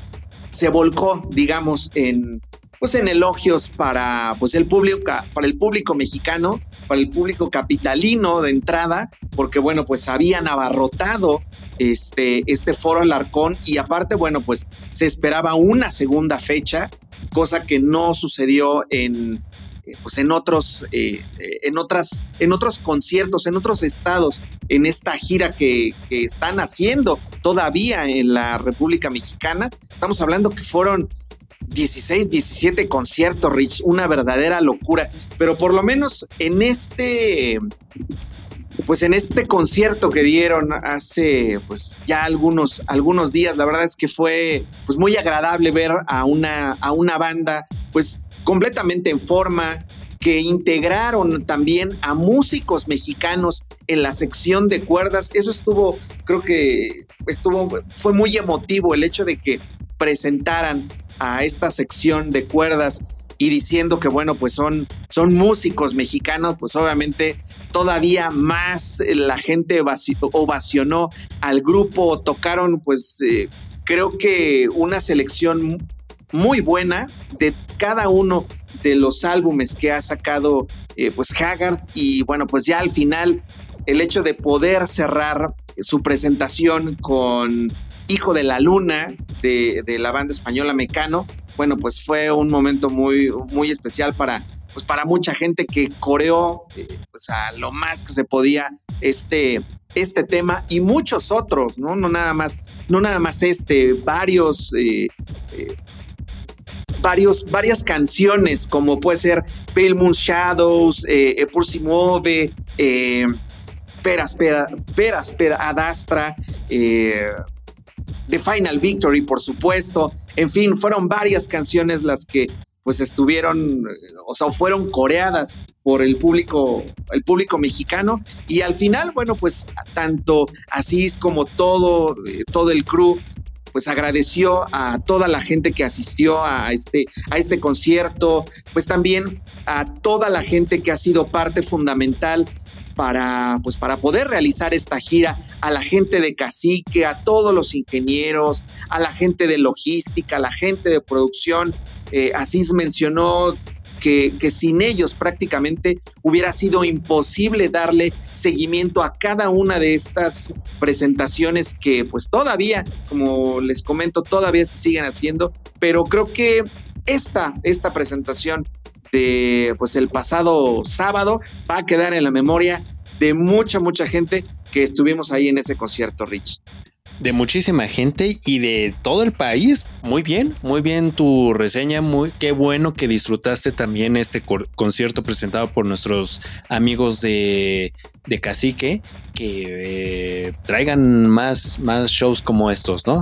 se volcó, digamos, en, pues en elogios para, pues el público, para el público mexicano, para el público capitalino de entrada, porque bueno, pues habían abarrotado este, este foro Alarcón, y aparte, bueno, pues se esperaba una segunda fecha, cosa que no sucedió en, pues en otros, eh, en otras, en otros conciertos, en otros estados, en esta gira que, que están haciendo todavía en la República Mexicana. Estamos hablando que fueron dieciséis, diecisiete conciertos, Rich, una verdadera locura, pero por lo menos en este, pues en este concierto que dieron hace pues ya algunos, algunos días, la verdad es que fue pues muy agradable ver a una, a una banda pues completamente en forma, que integraron también a músicos mexicanos en la sección de cuerdas. Eso estuvo, creo que estuvo, fue muy emotivo el hecho de que presentaran a esta sección de cuerdas y diciendo que bueno, pues son, son músicos mexicanos, pues obviamente todavía más la gente ovacionó al grupo. Tocaron pues eh, creo que una selección muy buena de cada uno de los álbumes que ha sacado eh, pues Haggard, y bueno, pues ya al final el hecho de poder cerrar su presentación con Hijo de la Luna de, de la banda española Mecano, bueno, pues fue un momento muy, muy especial para, pues para mucha gente que coreó eh, pues a lo más que se podía este, este tema, y muchos otros, ¿no? No nada más, no nada más este, varios, eh, eh, varios, varias canciones, como puede ser Pale Moon Shadows, eh, Pur si muove, eh, Peraspera, Peraspera ad Astra, eh, The Final Victory, por supuesto. En fin, fueron varias canciones las que pues estuvieron, o sea, fueron coreadas por el público, el público mexicano, y al final, bueno, pues tanto Asís como todo, todo el crew pues agradeció a toda la gente que asistió a este, a este concierto, pues también a toda la gente que ha sido parte fundamental para, pues para poder realizar esta gira, a la gente de Cacique, a todos los ingenieros, a la gente de logística, a la gente de producción. Eh, Asís mencionó que, que sin ellos prácticamente hubiera sido imposible darle seguimiento a cada una de estas presentaciones que pues todavía, como les comento, todavía se siguen haciendo, pero creo que esta, esta presentación de pues el pasado sábado va a quedar en la memoria de mucha, mucha gente que estuvimos ahí en ese concierto, Rich. De muchísima gente y de todo el país. Muy bien, muy bien tu reseña. Muy, qué bueno que disfrutaste también este cor- concierto presentado por nuestros amigos de, de Cacique. Que eh, traigan más, más shows como estos, ¿no?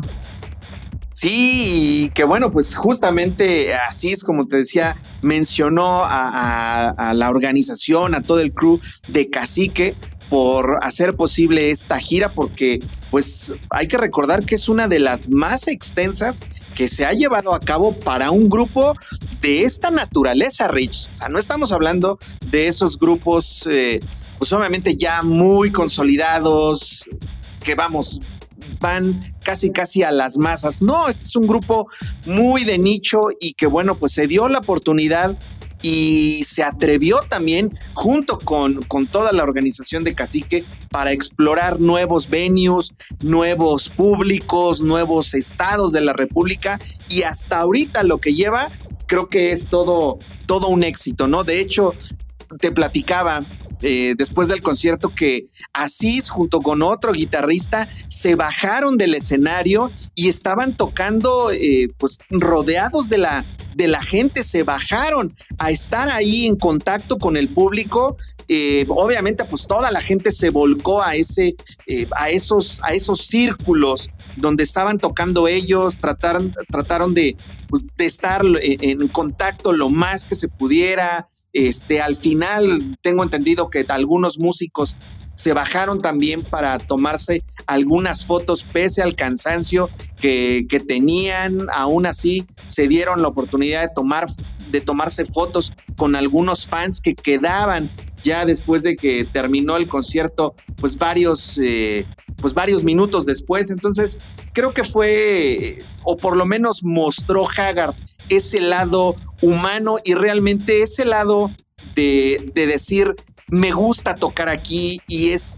Sí, y que bueno, pues justamente así es como te decía, mencionó a, a, a la organización, a todo el crew de Cacique por hacer posible esta gira, porque pues hay que recordar que es una de las más extensas que se ha llevado a cabo para un grupo de esta naturaleza, Rich. O sea, no estamos hablando de esos grupos, eh, pues obviamente ya muy consolidados, que vamos, van casi casi a las masas. No, este es un grupo muy de nicho y que bueno, pues se dio la oportunidad y se atrevió también junto con, con toda la organización de Cacique para explorar nuevos venues, nuevos públicos, nuevos estados de la República, y hasta ahorita lo que lleva creo que es todo, todo un éxito, ¿no? De hecho, te platicaba eh, después del concierto que Asís junto con otro guitarrista se bajaron del escenario y estaban tocando eh, pues rodeados de la, de la gente, se bajaron a estar ahí en contacto con el público. Eh, obviamente pues toda la gente se volcó a, ese, eh, a, esos, a esos círculos donde estaban tocando ellos, trataron, trataron de, pues, de estar en, en contacto lo más que se pudiera. Este, al final tengo entendido que algunos músicos se bajaron también para tomarse algunas fotos pese al cansancio que, que tenían. Aún así se dieron la oportunidad de tomar, de tomarse fotos con algunos fans que quedaban ya después de que terminó el concierto, pues varios, eh, pues varios minutos después. Entonces creo que fue, o por lo menos mostró Haggard ese lado humano y realmente ese lado de, de decir, me gusta tocar aquí, y es,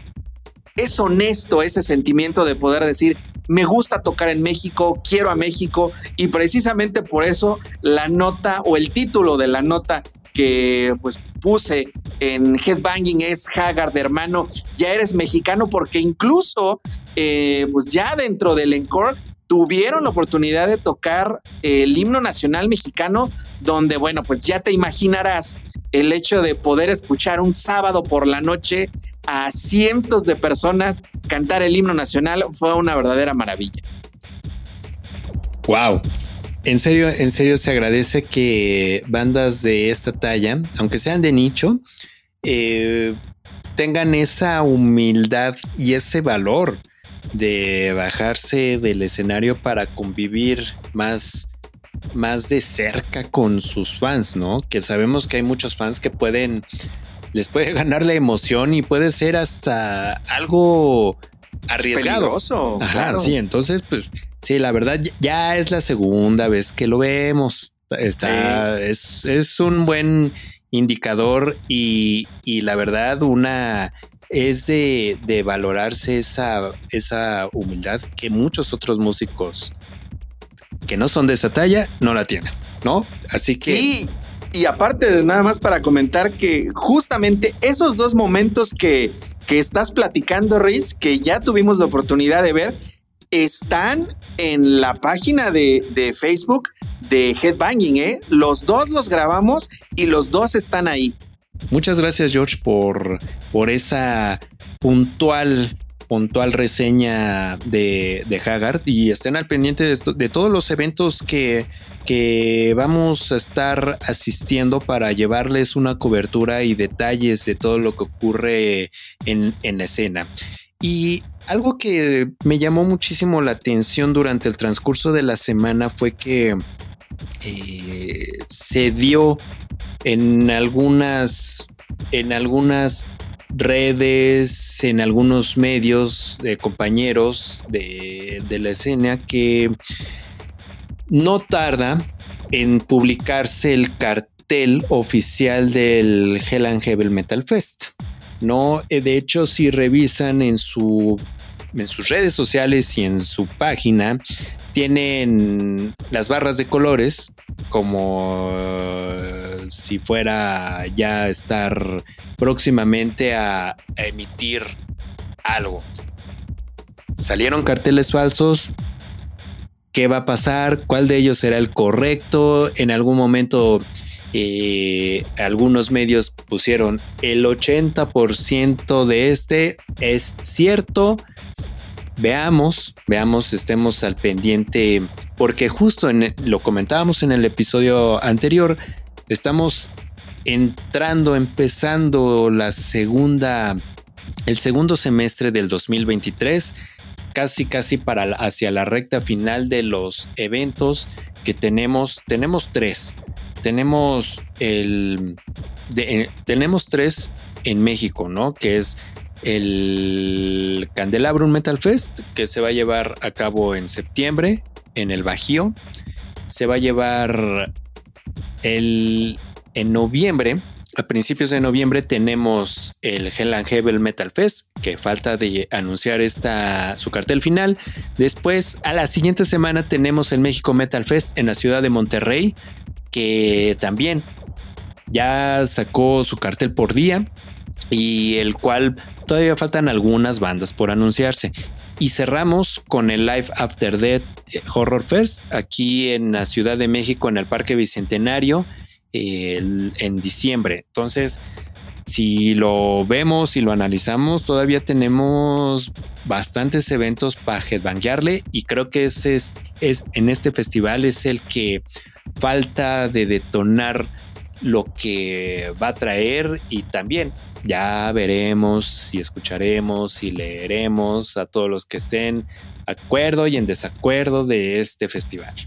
es honesto ese sentimiento de poder decir, me gusta tocar en México, quiero a México, y precisamente por eso la nota o el título de la nota que pues puse en Headbanging es Haggard, hermano, ya eres mexicano, porque incluso eh, pues ya dentro del encore tuvieron la oportunidad de tocar el himno nacional mexicano, donde bueno, pues ya te imaginarás el hecho de poder escuchar un sábado por la noche a cientos de personas cantar el himno nacional fue una verdadera maravilla. Wow. En serio, en serio se agradece que bandas de esta talla, aunque sean de nicho, eh, tengan esa humildad y ese valor de bajarse del escenario para convivir más, más de cerca con sus fans, ¿no? Que sabemos que hay muchos fans que pueden, les puede ganar la emoción y puede ser hasta algo arriesgado. Peligroso. Ajá, claro. Sí, entonces, pues, sí, la verdad, ya es la segunda vez que lo vemos. Está, sí. es, es un buen indicador y, y la verdad, una es de, de valorarse esa, esa humildad que muchos otros músicos que no son de esa talla no la tienen, ¿no? Así que sí. Y aparte de nada más para comentar que justamente esos dos momentos que, que estás platicando, Riz, que ya tuvimos la oportunidad de ver, están en la página de, de Facebook de Headbanging, ¿eh? Los dos los grabamos y los dos están ahí. Muchas gracias, George, por, por esa puntual, puntual reseña de, de Haggard, y estén al pendiente de, esto, de todos los eventos que, que vamos a estar asistiendo para llevarles una cobertura y detalles de todo lo que ocurre en, en la escena. Y algo que me llamó muchísimo la atención durante el transcurso de la semana fue que eh, se dio en algunas, en algunas redes, en algunos medios de compañeros de, de la escena, que no tarda en publicarse el cartel oficial del Hell and Heaven Metal Fest. No, de hecho, si revisan en su en sus redes sociales y en su página, tienen las barras de colores como uh, si fuera ya a estar próximamente a, a emitir algo. Salieron carteles falsos. ¿Qué va a pasar? ¿Cuál de ellos será el correcto? En algún momento eh, algunos medios pusieron el ochenta por ciento de este es cierto. Veamos, veamos, estemos al pendiente, porque justo en, lo comentábamos en el episodio anterior, estamos entrando, empezando la segunda, el segundo semestre del dos mil veintitrés, casi casi para hacia la recta final de los eventos que tenemos. Tenemos tres, tenemos el, de, eh, tenemos tres en México, ¿no? Que es el Candelabrum Metal Fest, que se va a llevar a cabo en septiembre en el Bajío. Se va a llevar el, en noviembre, a principios de noviembre, tenemos el Hell and Heaven Metal Fest, que falta de anunciar esta, su cartel final. Después, a la siguiente semana, tenemos el México Metal Fest en la ciudad de Monterrey, que también ya sacó su cartel por día, y el cual todavía faltan algunas bandas por anunciarse. Y cerramos con el Live After Death Horror Fest aquí en la Ciudad de México, en el Parque Bicentenario, eh, en diciembre. Entonces, si lo vemos y lo analizamos, todavía tenemos bastantes eventos para headbanguearle, y creo que ese es, es en este festival es el que falta de detonar lo que va a traer, y también ya veremos y escucharemos y leeremos a todos los que estén de acuerdo y en desacuerdo de este festival.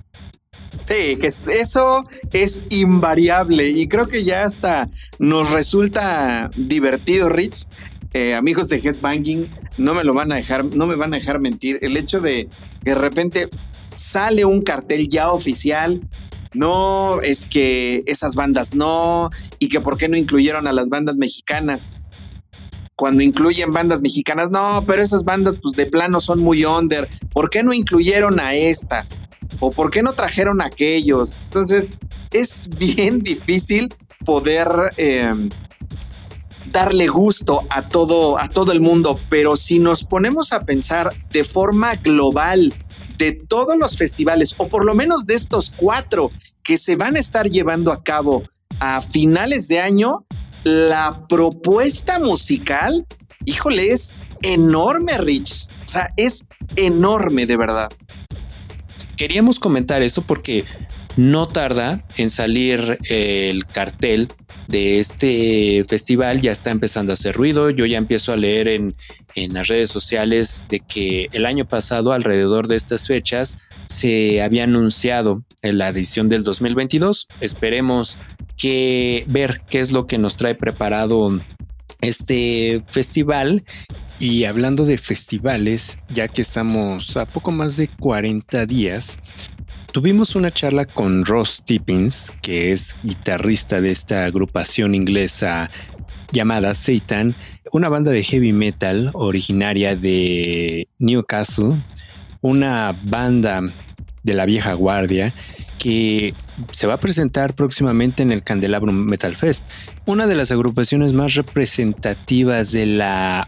Sí, que eso es invariable, y creo que ya hasta nos resulta divertido, Rich. Eh, amigos de Headbanging, no me lo van a dejar, no me van a dejar mentir. El hecho de que de repente sale un cartel ya oficial, no, es que esas bandas no, y que por qué no incluyeron a las bandas mexicanas. Cuando incluyen bandas mexicanas, no, pero esas bandas pues de plano son muy under. ¿Por qué no incluyeron a estas? ¿O por qué no trajeron a aquellos? Entonces es bien difícil poder eh, darle gusto a todo, a todo el mundo, pero si nos ponemos a pensar de forma global de todos los festivales, o por lo menos de estos cuatro que se van a estar llevando a cabo a finales de año, la propuesta musical, híjole, es enorme, Rich. O sea, es enorme, de verdad. Queríamos comentar esto porque no tarda en salir el cartel de este festival. Ya está empezando a hacer ruido. Yo ya empiezo a leer en, en las redes sociales de que el año pasado, alrededor de estas fechas, se había anunciado en la edición del dos mil veintidós. Esperemos que ver qué es lo que nos trae preparado este festival. Y hablando de festivales, ya que estamos a poco más de cuarenta días, tuvimos una charla con Ross Tippins, que es guitarrista de esta agrupación inglesa llamada Satan, una banda de heavy metal originaria de Newcastle, una banda de la vieja guardia que se va a presentar próximamente en el Candelabrum Metal Fest, una de las agrupaciones más representativas de la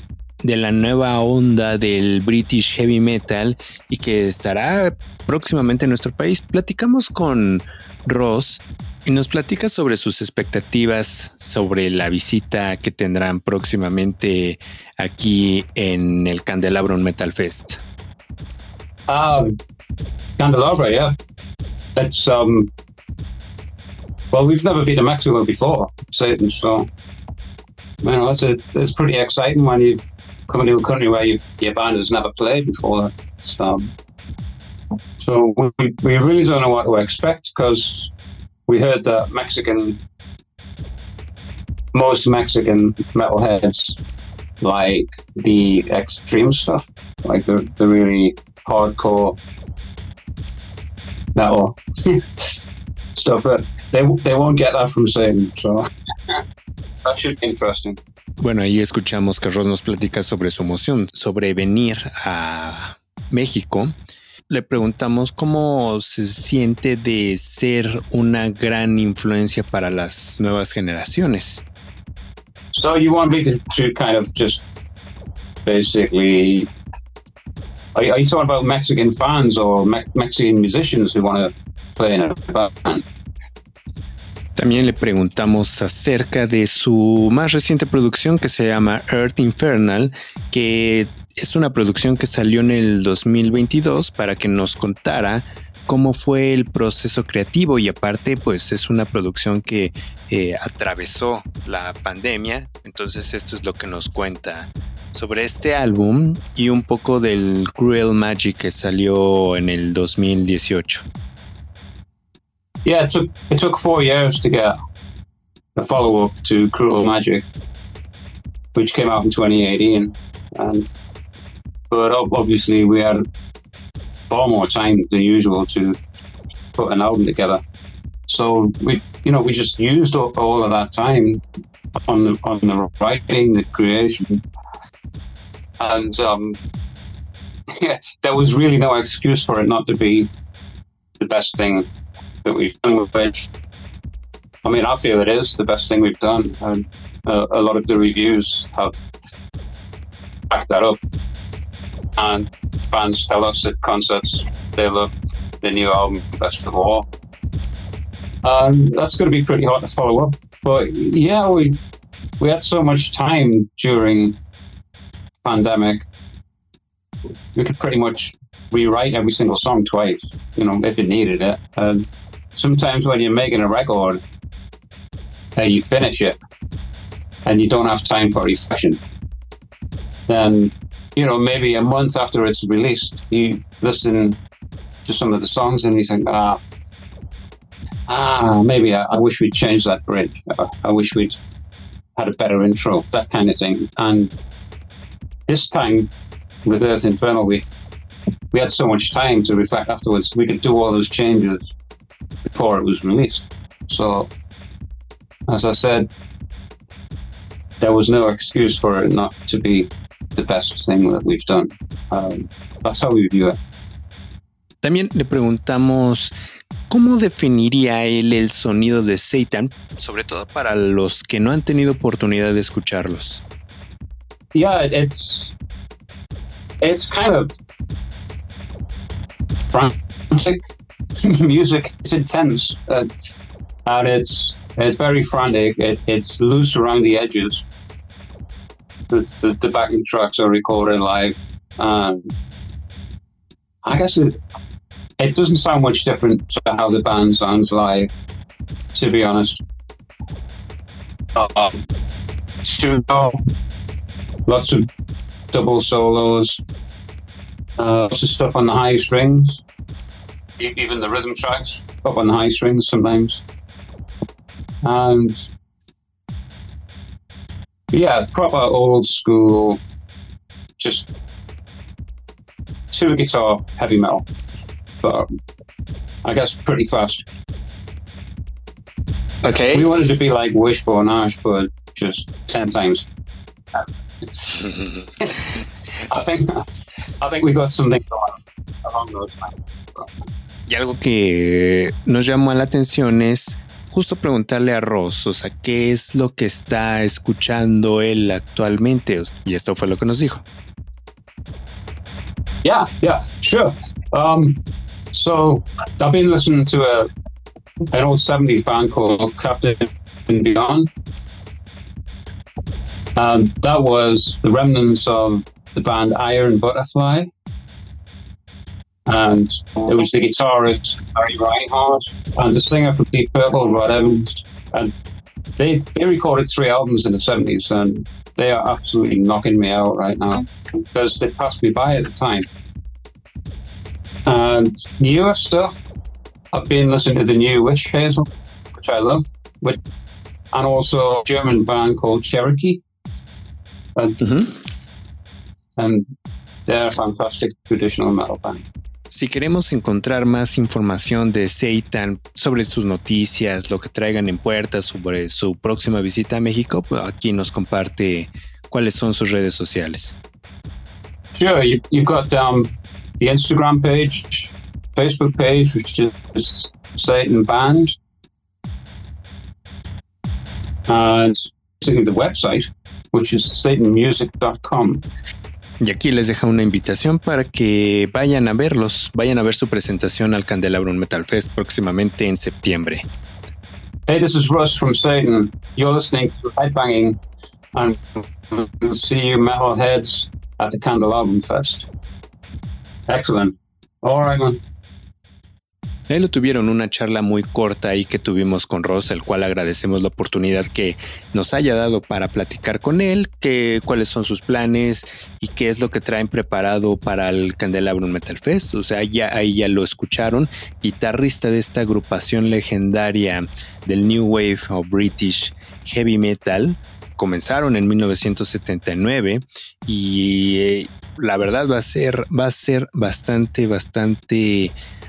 de la nueva onda del British Heavy Metal y que estará próximamente en nuestro país. Platicamos con Ross y nos platica sobre sus expectativas sobre la visita que tendrán próximamente aquí en el Candelabrum Metal Fest. Um, Candelabra, yeah. It's um. Well, we've never been to Mexico before, Satan. So, you know, it's a, it's pretty exciting when you come into a country where you, your band has never played before. So, so we we really don't know what to expect because we heard that Mexican, most Mexican metalheads like the extreme stuff, like the the really hardcore metal stuff. That they they won't get that from Satan, so that should be interesting. Bueno, ahí escuchamos que Ross nos platica sobre su emoción, sobre venir a México. Le preguntamos cómo se siente de ser una gran influencia para las nuevas generaciones. So you want me to, to kind of just basically... Are you, are you talking about Mexican fans or me- Mexican musicians who want to play in a band? También le preguntamos acerca de su más reciente producción que se llama Earth Infernal, que es una producción que salió en el dos mil veintidós para que nos contara cómo fue el proceso creativo y aparte pues es una producción que eh, atravesó la pandemia. Entonces esto es lo que nos cuenta sobre este álbum y un poco del Cruel Magic que salió en el dos mil dieciocho. Yeah, it took it took four years to get a follow-up to Cruel Magic, which came out in twenty eighteen. And but obviously we had far more time than usual to put an album together. So we, you know, we just used all, all of that time on the on the writing, the creation, and um, yeah, there was really no excuse for it not to be the best thing that we've done with it. I mean, I feel it is the best thing we've done, and uh, a lot of the reviews have backed that up. And fans tell us at concerts they love the new album best of all. Um, that's going to be pretty hard to follow up. But yeah, we we had so much time during pandemic. We could pretty much rewrite every single song twice, you know, if it needed it. And sometimes when you're making a record, uh, you finish it and you don't have time for reflection. Then, you know, maybe a month after it's released, you listen to some of the songs and you think, ah, ah, maybe I, I wish we'd changed that bridge. I, I wish we'd had a better intro, that kind of thing. And this time with Earth Infernal, we we had so much time to reflect afterwards. We could do all those changes before it was released. So, as I said, there was no excuse for it not to be the best thing that we've done. Um, that's how we view it. También le preguntamos cómo definiría él el sonido de Satan, sobre todo para los que no han tenido oportunidad de escucharlos. Yeah, it's it's kind of frantic music. It's intense, uh, and it's it's very frantic. It, it's loose around the edges. It's the, the backing tracks are recorded live. Um, I guess it it doesn't sound much different to how the band sounds live, to be honest. Um, studio, lots of double solos, uh, lots of stuff on the high strings, even the rhythm tracks up on the high strings sometimes. And yeah, proper old school, just two guitar heavy metal, but I guess pretty fast. Okay. We wanted to be like Wishbone Ash, but just ten times. I think I think we got something going along those lines. Y algo que nos llamó la atención es justo preguntarle a Ross, o sea, ¿qué es lo que está escuchando él actualmente? Y esto fue lo que nos dijo. Yeah, yeah, sure. Um, so I've been listening to a, an old seventies band called Captain Beyond. Um, that was the remnants of the band Iron Butterfly. And it was the guitarist Barry Reinhardt and the singer from Deep Purple, Rod Evans. And they, they recorded three albums in the seventies, and they are absolutely knocking me out right now because they passed me by at the time. And newer stuff, I've been listening to the new Witch Hazel, which I love, which, and also a German band called Cherokee. And, mm-hmm. and they're a fantastic traditional metal band. Si queremos encontrar más información de Seitan sobre sus noticias, lo que traigan en puerta, sobre su próxima visita a México, pues aquí nos comparte cuáles son sus redes sociales. Sure, you, you've got um, the Instagram page, Facebook page, which is Seitan Band, and the website, which is seitan music dot com. Y aquí les deja una invitación para que vayan a verlos, vayan a ver su presentación al Candelabrum Metal Fest próximamente en septiembre. Hey, this is Russ from Seitan. You're listening to Headbanging, and we'll see you metalheads at the Candelabrum Fest. Excellent. All right, man. Ahí lo tuvieron, una charla muy corta ahí que tuvimos con Ross, el cual agradecemos la oportunidad que nos haya dado para platicar con él, que, cuáles son sus planes y qué es lo que traen preparado para el Candelabrum Metal Fest. O sea, ya, ahí ya lo escucharon, guitarrista de esta agrupación legendaria del New Wave o British Heavy Metal. Comenzaron en mil novecientos setenta y nueve y eh, la verdad va a ser, va a ser bastante, bastante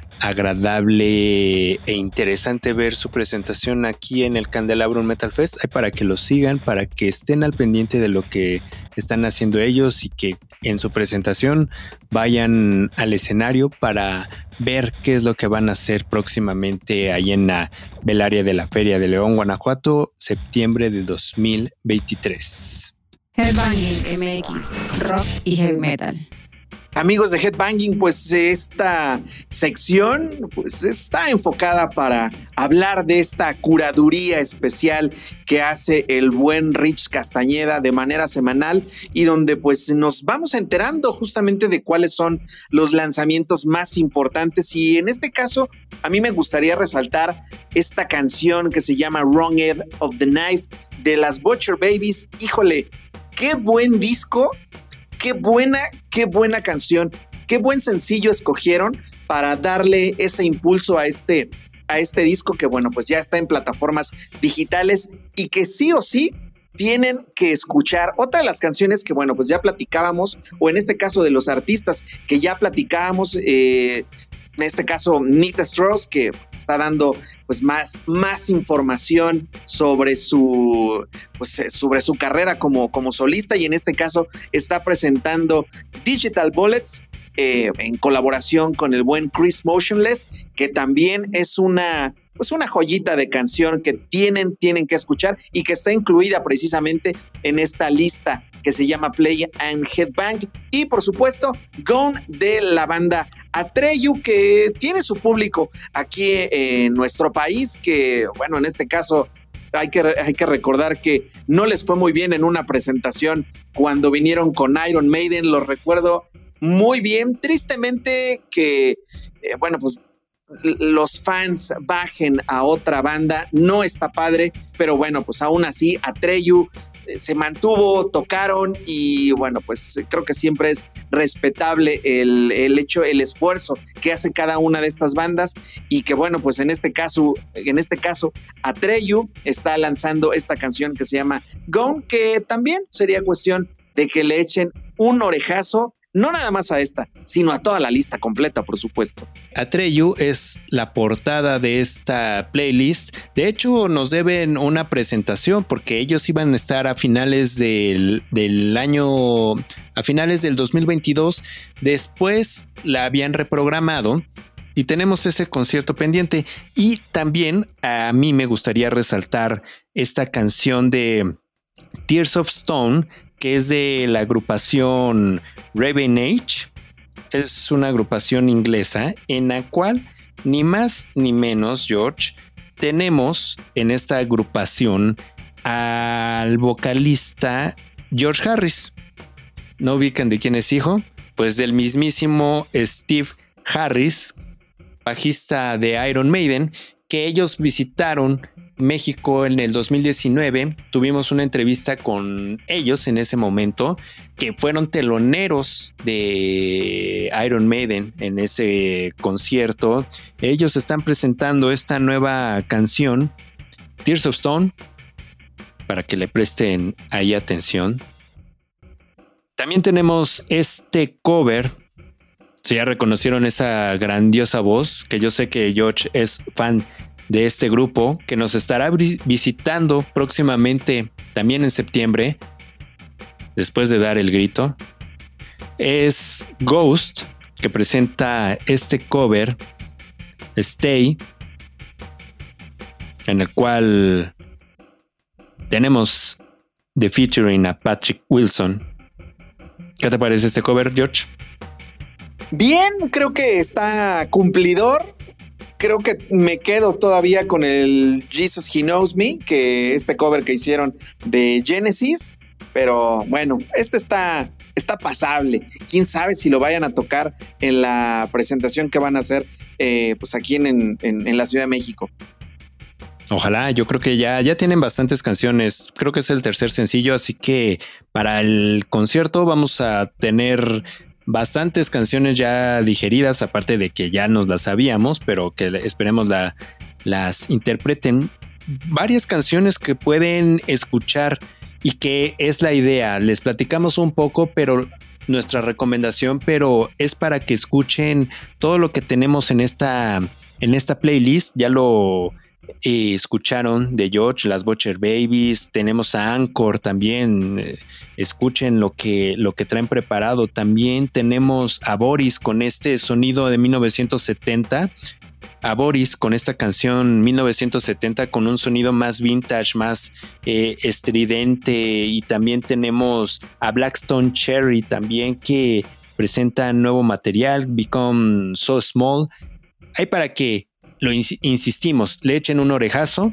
agradable e interesante ver su presentación aquí en el Candelabrum Metal Fest. Hay para que lo sigan, para que estén al pendiente de lo que están haciendo ellos y que en su presentación vayan al escenario para ver qué es lo que van a hacer próximamente ahí en la velaria de la Feria de León, Guanajuato, septiembre de dos mil veintitrés. Headbanging M X, rock y heavy metal. Amigos de Headbanging, pues esta sección pues está enfocada para hablar de esta curaduría especial que hace el buen Rich Castañeda de manera semanal y donde pues nos vamos enterando justamente de cuáles son los lanzamientos más importantes. Y en este caso a mí me gustaría resaltar esta canción que se llama Wrong End of the Knife de las Butcher Babies. Híjole, qué buen disco. Qué buena, qué buena canción, qué buen sencillo escogieron para darle ese impulso a este, a este disco que, bueno, pues ya está en plataformas digitales y que sí o sí tienen que escuchar. Otra de las canciones que, bueno, pues ya platicábamos, o en este caso de los artistas que ya platicábamos, eh, en este caso Nita Strauss, que está dando pues más, más información sobre su, pues, sobre su carrera como, como solista, y en este caso está presentando Digital Bullets eh, en colaboración con el buen Chris Motionless, que también es una, pues una joyita de canción que tienen, tienen que escuchar y que está incluida precisamente en esta lista que se llama Play and Headbang. Y por supuesto Gone de la banda Atreyu, que tiene su público aquí en nuestro país, que bueno, en este caso hay que, hay que recordar que no les fue muy bien en una presentación cuando vinieron con Iron Maiden, lo recuerdo muy bien. Tristemente que, eh, bueno, pues los fans bajen a otra banda, no está padre, pero bueno, pues aún así Atreyu se mantuvo, tocaron y bueno, pues creo que siempre es respetable el, el hecho, el esfuerzo que hace cada una de estas bandas y que bueno, pues en este caso, en este caso Atreyu está lanzando esta canción que se llama Gone, que también sería cuestión de que le echen un orejazo, no nada más a esta, sino a toda la lista completa, por supuesto. Atreyu es la portada de esta playlist. De hecho, nos deben una presentación porque ellos iban a estar a finales del, del año, a finales del dos mil veintidós. Después la habían reprogramado y tenemos ese concierto pendiente. Y también a mí me gustaría resaltar esta canción de Tears of Stone, que es de la agrupación Raven Age. Es una agrupación inglesa en la cual ni más ni menos, George, tenemos en esta agrupación al vocalista George Harris. ¿No ubican de quién es hijo? Pues del mismísimo Steve Harris, bajista de Iron Maiden, que ellos visitaron México en el dos mil diecinueve. Tuvimos una entrevista con ellos en ese momento, que fueron teloneros de Iron Maiden en ese concierto. Ellos están presentando esta nueva canción, Tears of Stone, para que le presten ahí atención. También tenemos este cover. Si ya reconocieron esa grandiosa voz, que yo sé que George es fan de este grupo, que nos estará visitando próximamente también en septiembre, después de dar el grito. Es Ghost, que presenta este cover, Stay, en el cual tenemos de featuring a Patrick Wilson. ¿Qué te parece este cover, George? Bien, creo que está cumplidor. Creo que me quedo todavía con el Jesus He Knows Me, que este cover que hicieron de Genesis. Pero bueno, este está, está pasable. Quién sabe si lo vayan a tocar en la presentación que van a hacer eh, pues aquí en, en, en la Ciudad de México. Ojalá, yo creo que ya, ya tienen bastantes canciones. Creo que es el tercer sencillo, así que para el concierto vamos a tener bastantes canciones ya digeridas, aparte de que ya nos las sabíamos, pero que esperemos la, las interpreten. Varias canciones que pueden escuchar y que es la idea. Les platicamos un poco, pero nuestra recomendación, pero es para que escuchen todo lo que tenemos en esta, en esta playlist. Ya lo eh, escucharon de George, las Butcher Babies, tenemos a Anchor también, eh, escuchen lo que, lo que traen preparado. También tenemos a Boris con este sonido de mil novecientos setenta, a Boris con esta canción mil novecientos setenta con un sonido más vintage, más eh, estridente. Y también tenemos a Blackstone Cherry también, que presenta nuevo material, Become So Small. Hay para que lo ins- insistimos, le echen un orejazo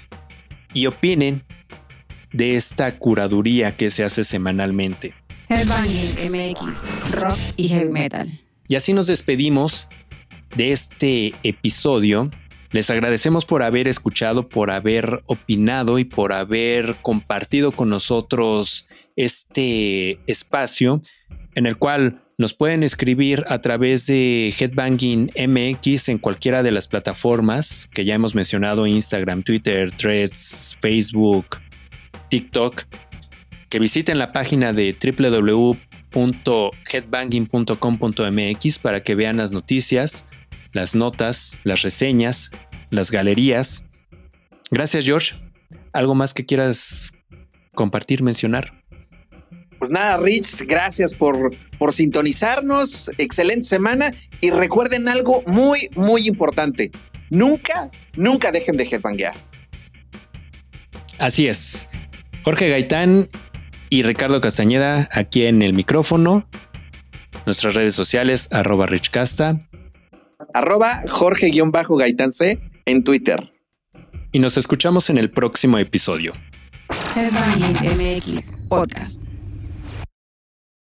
y opinen de esta curaduría que se hace semanalmente. Headbanging M X, rock y heavy metal. Y así nos despedimos de este episodio. Les agradecemos por haber escuchado, por haber opinado y por haber compartido con nosotros este espacio en el cual nos pueden escribir a través de Headbanging M X en cualquiera de las plataformas que ya hemos mencionado: Instagram, Twitter, Threads, Facebook, TikTok. Que visiten la página de doble u doble u doble u punto headbanging punto com punto m x para que vean las noticias, las notas, las reseñas, las galerías. Gracias, George. ¿Algo más que quieras compartir, mencionar? Pues nada, Rich, gracias por, por sintonizarnos. Excelente semana. Y recuerden algo muy, muy importante. Nunca, nunca dejen de headbanguear. Así es. Jorge Gaitán y Ricardo Castañeda aquí en el micrófono. Nuestras redes sociales, arroba richcasta. Arroba Jorge-Gaitán C en Twitter. Y nos escuchamos en el próximo episodio. Headbanging M X Podcast.